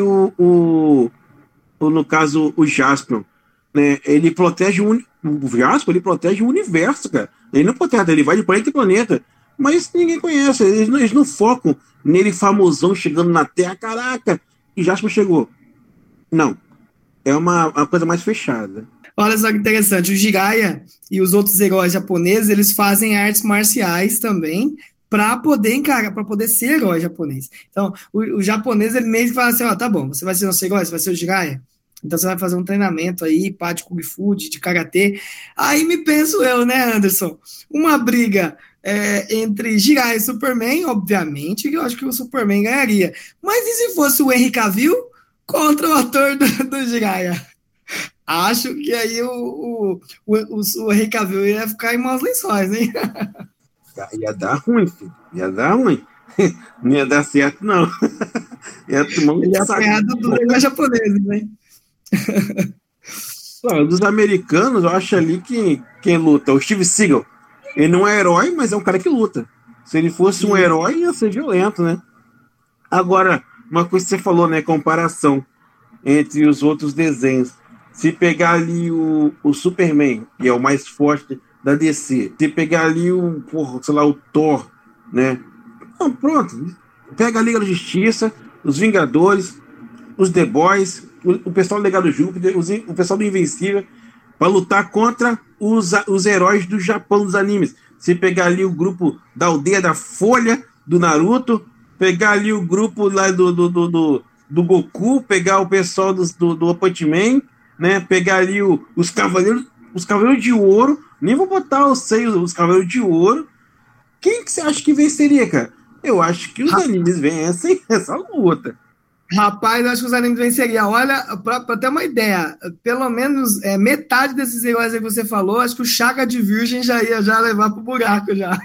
no caso, o Jaspion, né? Ele protege o Jaspion, ele protege o universo, cara. Ele não protege, ele vai de planeta em planeta. Mas ninguém conhece, eles não focam nele famosão chegando na Terra, caraca, e Jaspion chegou. Não, é uma coisa mais fechada. Olha só que interessante, o Jiraiya e os outros heróis japoneses, eles fazem artes marciais também para poder encarar, para poder ser herói japonês. Então, o japonês, ele meio que fala assim, ó, tá bom, você vai ser nosso herói, você vai ser o Jiraiya, então você vai fazer um treinamento aí, pá, de Kung Fu, de Karatê. Aí me penso eu, né, Anderson? Uma briga entre Jiraiya e Superman, obviamente, que eu acho que o Superman ganharia. Mas e se fosse o Henry Cavill contra o ator do Jiraiya? Acho que aí o Henry Cavill ia ficar em maus lençóis, hein? Ia dar ruim, filho. Ia dar ruim. Não ia dar certo, não. Ia tomar um saco. Dos heróis japoneses, né? Dos americanos, eu acho ali que quem luta, o Steve Seagal, ele não é herói, mas é um cara que luta. Se ele fosse um herói, ia ser violento, né? Agora, uma coisa que você falou, né? Comparação entre os outros desenhos. Se pegar ali o Superman, que é o mais forte da DC, se pegar ali o Thor, né? Então, pronto. Pega a Liga da Justiça, os Vingadores, os The Boys, o pessoal do Legado Júpiter, o pessoal do Invencível, para lutar contra os heróis do Japão dos animes. Se pegar ali o grupo da Aldeia da Folha, do Naruto, pegar ali o grupo lá do Goku, pegar o pessoal do One Punch Man, né? Pegar ali os Cavaleiros de Ouro, nem vou botar os Cavaleiros de Ouro. Quem que você acha que venceria, cara? Eu acho que os animes vencem essa luta. Rapaz, eu acho que os animes venceriam. Olha, pra ter uma ideia, pelo menos metade desses heróis aí que você falou, acho que o Chaka de Virgem já ia levar pro buraco já.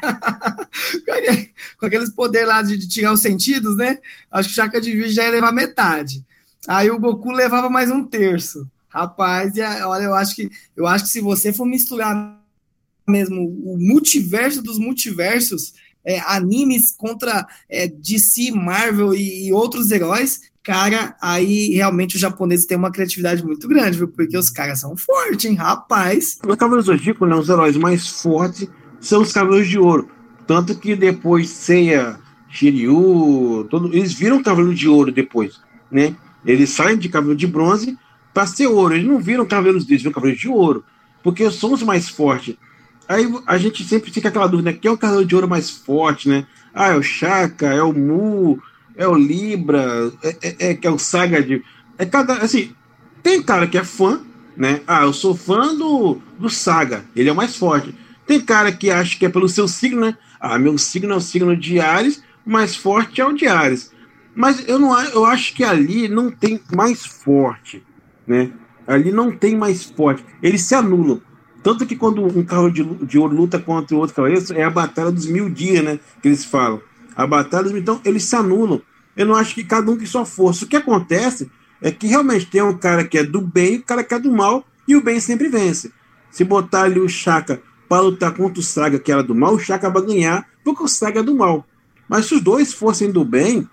Com aqueles poderes lá de tirar os sentidos, né? Acho que o Chaka de Virgem já ia levar metade. Aí o Goku levava mais um terço. Rapaz, olha, eu acho que se você for misturar mesmo o multiverso dos multiversos, animes contra DC, Marvel e outros heróis, cara, aí realmente os japoneses têm uma criatividade muito grande, viu? Porque os caras são fortes, hein? Rapaz. Os Cavaleiros do Zodíaco, né, os heróis mais fortes são os Cavaleiros de Ouro. Tanto que depois Seiya, Shiryu, eles viram Cavaleiro de Ouro depois, né? Eles saem de Cavaleiro de Bronze para ser ouro. Eles não viram Cavaleiros deles, viram Cavaleiros de Ouro. Porque são os mais fortes. Aí a gente sempre fica aquela dúvida, né? Quem é o Cavaleiro de Ouro mais forte, né? Ah, é o Shaka, é o Mu, é o Libra, que é o Saga de... assim, tem cara que é fã, né? Ah, eu sou fã do Saga, ele é o mais forte. Tem cara que acha que é pelo seu signo, né? Ah, meu signo é o signo de Áries, o mais forte é o de Áries. Mas eu acho que ali não tem mais forte, né? Ali não tem mais forte. Eles se anulam. Tanto que quando um cavaleiro de ouro luta contra o outro cavaleiro, é a batalha dos 1000 dias, né? Que eles falam. A batalha dos 1000, então eles se anulam. Eu não acho que cada um que sua força. O que acontece é que realmente tem um cara que é do bem e um cara que é do mal, e o bem sempre vence. Se botar ali o Shaka para lutar contra o Saga, que era do mal, o Shaka vai ganhar, porque o Saga é do mal. Mas se os dois fossem do bem,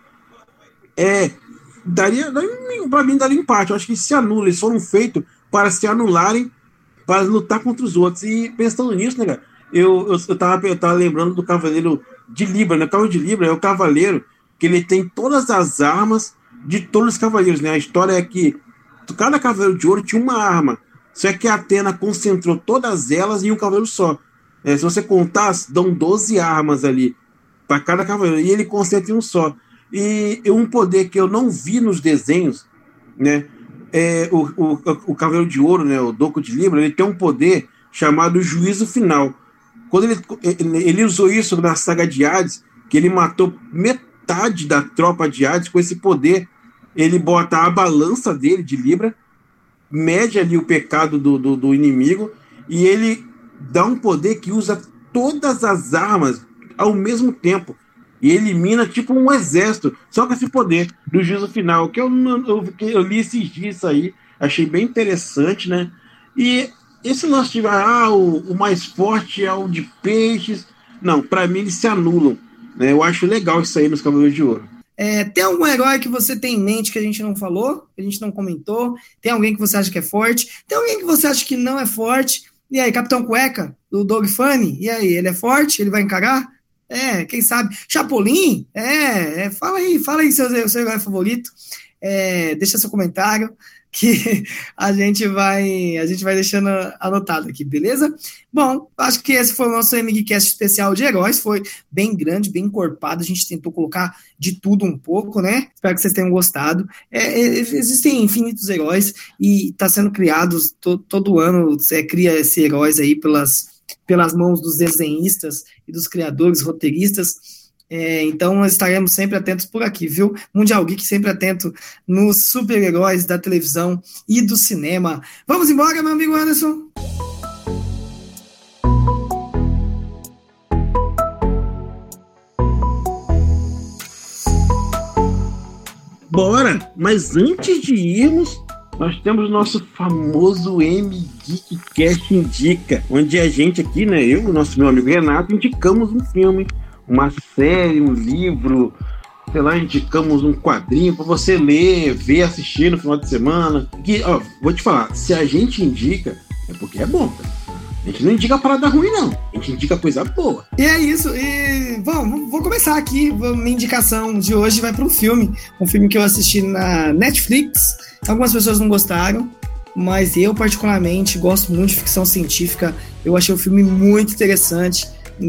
para mim daria empate. Eu acho que se anula, eles foram feitos para se anularem, para lutar contra os outros. E pensando nisso, né, cara, eu tava lembrando do Cavaleiro de Libra, né? O Cavaleiro de Libra é o cavaleiro que ele tem todas as armas de todos os cavaleiros, né? A história é que cada Cavaleiro de Ouro tinha uma arma, só que a Atena concentrou todas elas em um cavaleiro só. Se você contar, dão 12 armas ali para cada cavaleiro, e ele concentra em um só. E um poder que eu não vi nos desenhos, né? O Cavaleiro de Ouro, né, o Doku de Libra, ele tem um poder chamado Juízo Final. Quando ele usou isso na saga de Hades, que ele matou metade da tropa de Hades com esse poder, ele bota a balança dele de Libra, mede ali o pecado do inimigo, e ele dá um poder que usa todas as armas ao mesmo tempo. e elimina tipo um exército, só com esse poder do juízo final, que eu li esses dias isso aí, achei bem interessante, né? E esse lance de o mais forte é o de peixes, não, para mim eles se anulam, né? Eu acho legal isso aí nos Cavaleiros de Ouro. Tem algum herói que você tem em mente que a gente não falou, que a gente não comentou? Tem alguém que você acha que é forte? Tem alguém que você acha que não é forte? E aí, Capitão Cueca, do Doug Funny? E aí, ele é forte? Ele vai encarar? Quem sabe? Chapolin? Fala aí seu herói favorito. Deixa seu comentário que a gente vai deixando anotado aqui, beleza? Bom, acho que esse foi o nosso MGCast especial de heróis, foi bem grande, bem encorpado, a gente tentou colocar de tudo um pouco, né? Espero que vocês tenham gostado. Existem infinitos heróis e está sendo criados, todo ano você cria esses heróis aí pelas mãos dos desenhistas e dos criadores, roteiristas. Então nós estaremos sempre atentos por aqui, viu? Mundial Geek sempre atento nos super-heróis da televisão e do cinema. Vamos embora, meu amigo Anderson? Bora! Mas antes de irmos, nós temos o nosso famoso MGeekcast Indica, onde a gente aqui, né, eu e o meu amigo Renato, indicamos um filme, uma série, um livro, sei lá, indicamos um quadrinho para você ler, ver, assistir no final de semana. Que, vou te falar, se a gente indica, é porque é bom, tá? A gente não indica parada ruim, não. A gente indica coisa boa. E é isso. E, vou começar aqui. Minha indicação de hoje vai para um filme que eu assisti na Netflix. Algumas pessoas não gostaram, mas eu particularmente gosto muito de ficção científica. Eu achei o filme muito interessante.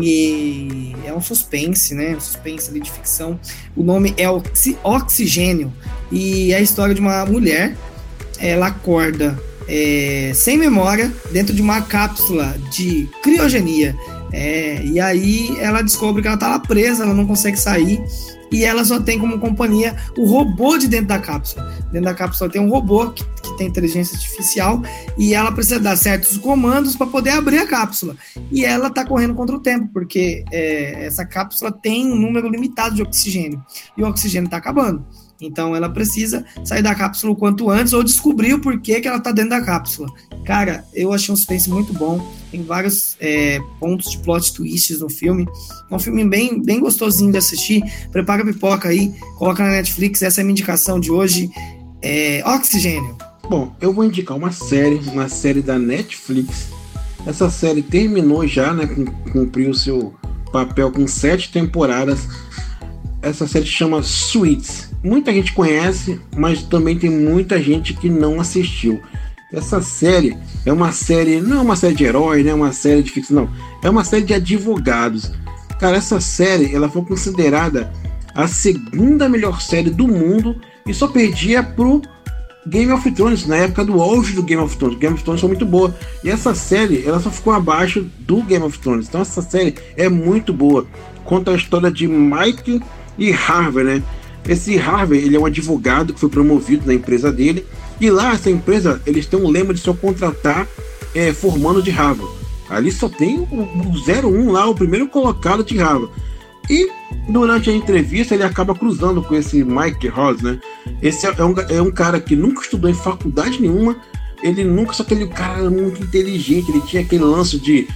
E é um suspense, né? Um suspense ali de ficção. O nome é Oxigênio. E é a história de uma mulher. Ela acorda sem memória dentro de uma cápsula de criogenia. E aí ela descobre que ela tá lá presa, ela não consegue sair. E ela só tem como companhia o robô de dentro da cápsula. Dentro da cápsula tem um robô que tem inteligência artificial e ela precisa dar certos comandos para poder abrir a cápsula. E ela está correndo contra o tempo, porque essa cápsula tem um número limitado de oxigênio. E o oxigênio está acabando. Então ela precisa sair da cápsula o quanto antes ou descobrir o porquê que ela está dentro da cápsula. Cara, eu achei um suspense muito bom. Tem vários pontos de plot twists no filme. É um filme bem, bem gostosinho de assistir. Prepara a pipoca aí, coloca na Netflix. Essa é a minha indicação de hoje. Oxigênio. Bom, eu vou indicar uma série da Netflix. Essa série terminou já, né? Cumpriu o seu papel com 7 temporadas. Essa série se chama Suits. Muita gente conhece, mas também tem muita gente que não assistiu. Essa série é uma série, não é uma série de herói, não é uma série de ficção, não. É uma série de advogados. Cara, essa série ela foi considerada a segunda melhor série do mundo e só perdia pro Game of Thrones, na época do auge do Game of Thrones. Game of Thrones foi muito boa. E essa série, ela só ficou abaixo do Game of Thrones. Então essa série é muito boa. Conta a história de Mike e Harvey, né? Esse Harvey, ele é um advogado que foi promovido na empresa dele. E lá, essa empresa, eles têm um lema de só contratar formando de Harvard. Ali só tem o 01 lá, o primeiro colocado de Harvard. E durante a entrevista ele acaba cruzando com esse Mike Ross, né? Esse é um cara que nunca estudou em faculdade nenhuma. Só que ele cara era muito inteligente. Ele tinha aquele lance de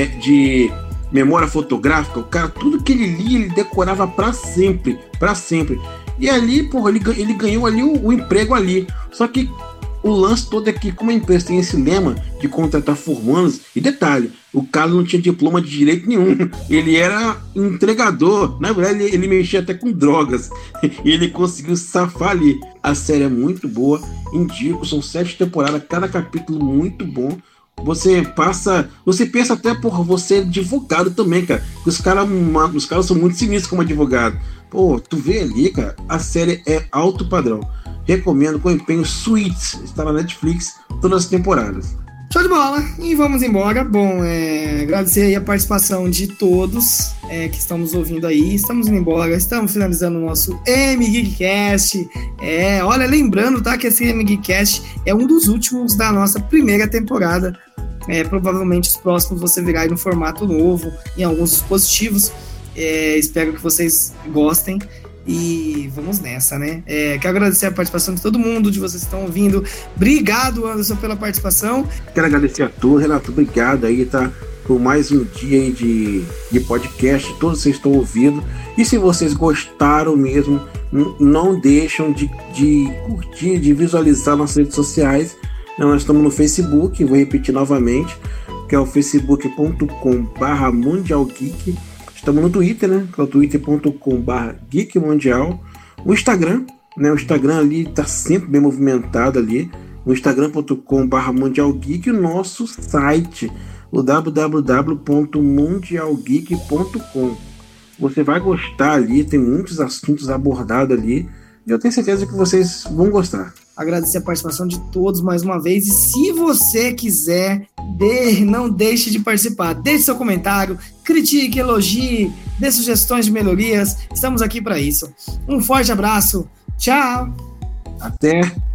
memória fotográfica. O cara, tudo que ele lia, ele decorava para sempre. E ali, porra, ele ganhou ali o emprego ali. Só que o lance todo é que, como a empresa tem esse lema de contratar formandos, e detalhe, o cara não tinha diploma de direito nenhum, ele era entregador, na verdade ele mexia até com drogas, e ele conseguiu safar ali. A série é muito boa, indico, são 7 temporadas, cada capítulo muito bom. Você pensa até por você advogado também, cara, os caras são muito sinistros como advogado. Pô, tu vê ali, cara, a série é alto padrão. Recomendo com empenho. Suits, está na Netflix, todas as temporadas. Show de bola, e vamos embora. Bom, agradecer aí a participação de todos que estamos ouvindo aí. Estamos indo embora, estamos finalizando o nosso MGeekcast. Olha, lembrando, tá, que esse MGeekcast é um dos últimos da nossa primeira temporada. Provavelmente os próximos você virá aí no formato novo, em alguns dispositivos. Espero que vocês gostem. E vamos nessa, né? Quero agradecer a participação de todo mundo, de vocês que estão ouvindo. Obrigado, Anderson, pela participação. Quero agradecer a tu, Renato. Obrigado aí, tá? Por mais um dia aí de podcast. Todos vocês estão ouvindo. E se vocês gostaram mesmo, não deixam de curtir, de visualizar nossas redes sociais. Nós estamos no Facebook, vou repetir novamente, que é o facebook.com/mundialgeek. Estamos no Twitter, né? Que é o twitter.com/geekmundial. O Instagram, né? O Instagram ali está sempre bem movimentado ali. O instagram.com/mundialgeek. E o nosso site, o www.mundialgeek.com. Você vai gostar ali, tem muitos assuntos abordados ali. E eu tenho certeza que vocês vão gostar. Agradecer a participação de todos mais uma vez. E se você quiser, não deixe de participar. Deixe seu comentário, critique, elogie, dê sugestões de melhorias. Estamos aqui para isso. Um forte abraço. Tchau. Até.